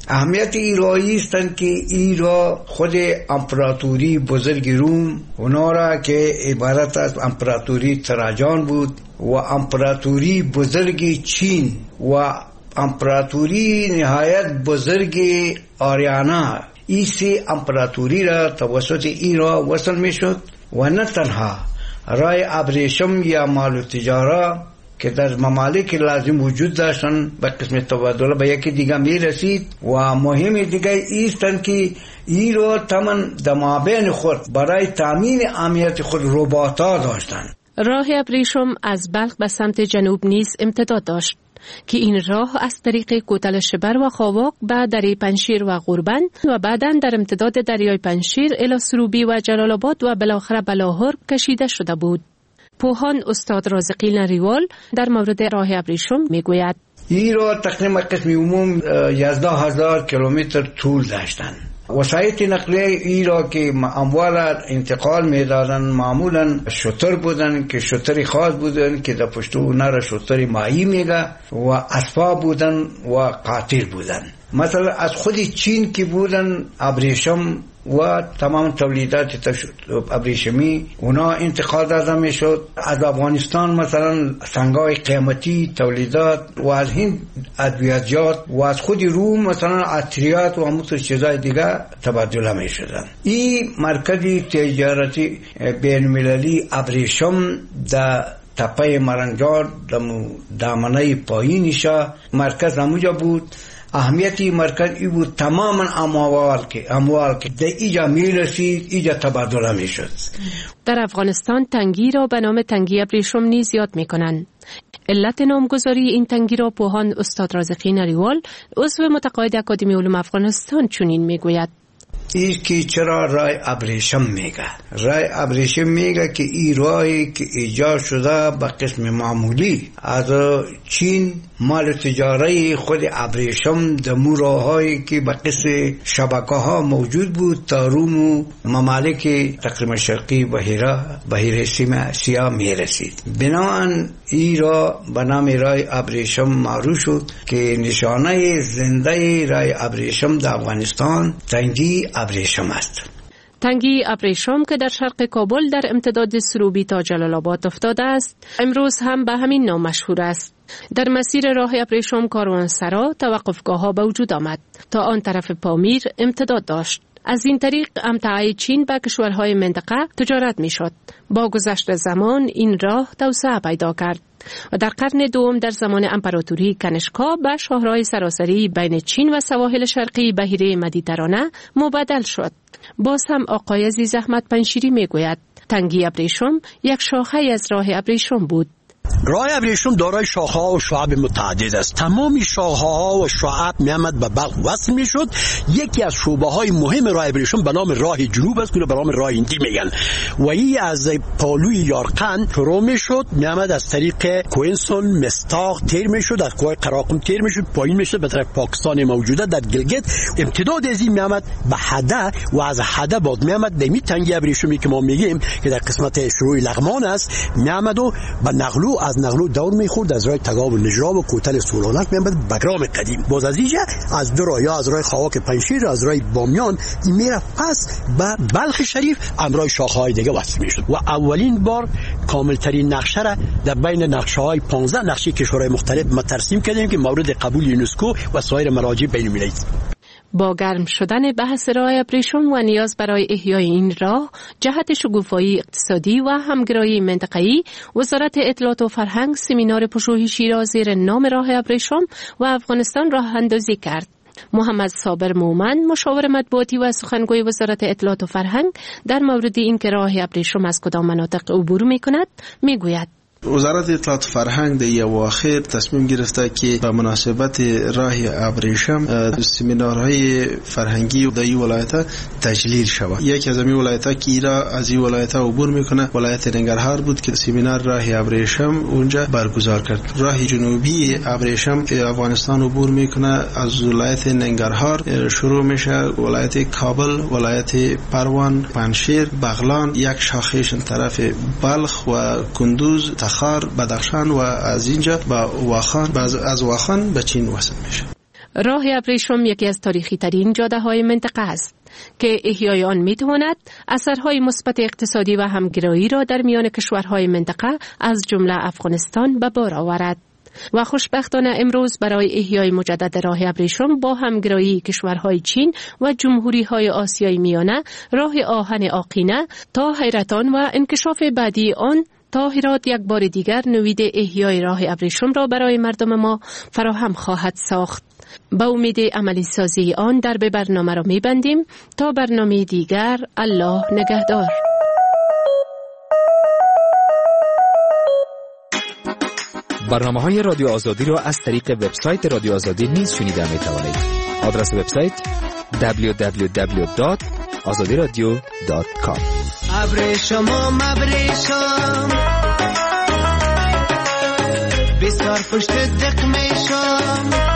اهمیت ایرایی استند که ایرا خود امپراتوری بزرگ روم اونا را که عبارت از امپراتوری تراجان بود و امپراتوری بزرگ چین و امپراتوری نهایت بزرگ آریانا، این سه امپراتوری را توسط ایران وصل می شد و نه تنها رای ابریشم یا مال و تجاره که در ممالک لازم وجود داشتن به قسم تبادل به یکی دیگه می رسید و مهم دیگه ایستن که ایران تمن دمابین خود برای تامین امنیت خود رباطا داشتن. راه ابریشم از بلخ به سمت جنوب نیز امتداد داشت که این راه از طریق کوتل شبر و خاواک به دره پنشیر و غوربند و بعداً در امتداد دریای پنشیر الی سروبی و جلال آباد و بالاخره به لاهور کشیده شده بود. پوهان استاد رازقی نریوال در مورد راه ابریشم میگوید ایران تقریبا قسم عموم یازده هزار کیلومتر طول داشتند. وسایل نقلیه ای را که اموال انتقال میدادن معمولا شتر بودن که شتری خاص بودن که در پشت اونا را شتری ماهی میگه و اسباب بودن و قاطر بودن. مثلا از خود چین که بودن ابریشم و تمام تولیدات ابریشمی اونا انتقال داده میشد. از افغانستان مثلا سنگای قیمتی تولیدات و از هند ادویجات و از خود روم مثلا عطریات و همون چیزای دیگه تبادله میشدن. این مرکزی تجارتی بین المللی ابریشم در تپه مرنجان دامنه پایینشا مرکز همونجا بود. اهمیتی مرکز ای بود تماما اموال که اموال که در ایجا می رسید ایجا تبادله می شد. در افغانستان تنگی را به نام تنگی ابریشم نیز یاد می کنند. علت نامگذاری این تنگی را پوهان استاد رازقی نریوال عضو متقاعد اکادمی علوم افغانستان چنین می گوید. این که چرا رای ابریشم میگه؟ رای ابریشم میگه که این راهی که ایجاد شده به قسم معمولی از چین مال تجاری خود ابریشم دمو راهایی که به قسم شبکه ها موجود بود تا روم و ممالک تقریبا شرقی بحیره بحیره سیاه میرسید. بنابراین این راه به نام رای ابریشم معروف شد که نشانه زنده رای ابریشم در افغانستان تنگی ابریشم است. تنگی ابریشم که در شرق کابل در امتداد سروبی تا جلال آباد افتاده است امروز هم به همین نام مشهور است. در مسیر راه ابریشم کاروانسرا توقفگاه ها به وجود آمد تا آن طرف پامیر امتداد داشت. از این طریق امتعه چین به کشورهای منطقه تجارت می شد. با گذشت زمان این راه توسعه پیدا کرد و در قرن دوم در زمان امپراتوری کنشکا به شاهراه سراسری بین چین و سواحل شرقی بحیره مدیترانه مبدل شد. باز هم آقای عزیز احمد پنشیری می گوید تنگی ابریشم یک شاخه از راه ابریشم بود. راه ابریشم دارای شاخه ها و شعب متعدد است. تمامی شاخه ها و شعب میامد به بلخ وصل میشد. یکی از شعبه های مهم راه ابریشم به نام راه جنوب است که به نام راه هندی میگن و این از پالوی یارقند شروع میشد، میامد از طریق کوینسون مستاق تیر میشد، از کوه قراقم تیر میشد، پایین میشد به طرف پاکستان موجوده در گلگت. امتداد از این میامد به حده و از حده بعد میامد به می تنگی ابریشمی که ما میگیم که در قسمت شروع لغمان است، میامد و به نقلو از نقلو دور میخورد از راه تگاب و نجراب و کوتل سولانک میامد بگرام قدیم. باز از اینجا از دو راه یا از راه خواک پنشیر از راه بامیان این میره پس به بلخ شریف امرای شاخه‌های دیگه وصل میشد و اولین بار کاملترین نقشه را در بین نقشه‌های پانزده نقشه کشورهای مختلف ما ترسیم کردیم که مورد قبول یونسکو و سایر مراجع بین‌المللی. با گرم شدن بحث راه ابریشم و نیاز برای احیای این راه جهت شگوفایی اقتصادی و همگرایی منطقه‌ای، وزارت اطلاعات و فرهنگ سمینار پژوهشی را زیر نام راه ابریشم و افغانستان راه اندازی کرد. محمد صابر مومن مشاور مطبوعاتی و سخنگوی وزارت اطلاعات و فرهنگ در مورد اینکه راه ابریشم از کدام مناطق عبور می‌کند میگوید. وزارت اطلاعات فرهنگ در اواخر تصمیم گرفته که به مناسبت راه ابریشم سمینارهای فرهنگی در این ولایت تجلیل شود. یکی از این ولایت‌ها که ایرا از این ولایت عبور میکنه ولایت ننگرهار بود که سمینار راه ابریشم اونجا برگزار کرد. راه جنوبی ابریشم که افغانستان عبور میکنه از ولایت ننگرهار شروع میشه، ولایت کابل، ولایت پروان، پنشیر، بغلان، یک شاخهش طرف بلخ و کندوز، تخار، بدخشان و از اینجا با واخان، از واخان به چین وصل میشه. راه ابریشم یکی از تاریخی ترین جاده های منطقه است که احیای آن می تواند اثرهای مثبت اقتصادی و همگرایی را در میان کشورهای منطقه از جمله افغانستان به بار آورد. و خوشبختانه امروز برای احیای مجدد راه ابریشم با همگرایی کشورهای چین و جمهوری‌های آسیای میانه راه آهن آقینه تا حیرتان و انکشاف بعدی آن تا هرات یک بار دیگر نوید احیای راه ابریشم را برای مردم ما فراهم خواهد ساخت. با امید عملی سازی آن در به برنامه را می‌بندیم تا برنامه دیگر. الله نگهدار. برنامه‌های رادیو آزادی را از طریق وبسایت رادیو آزادی نیز شنیده می‌توانید. آدرس وبسایت دبلیو دبلیو دبلیو دات آزادی رادیو دات کام. ابریشم ابریشم بسیار پشت دق میشم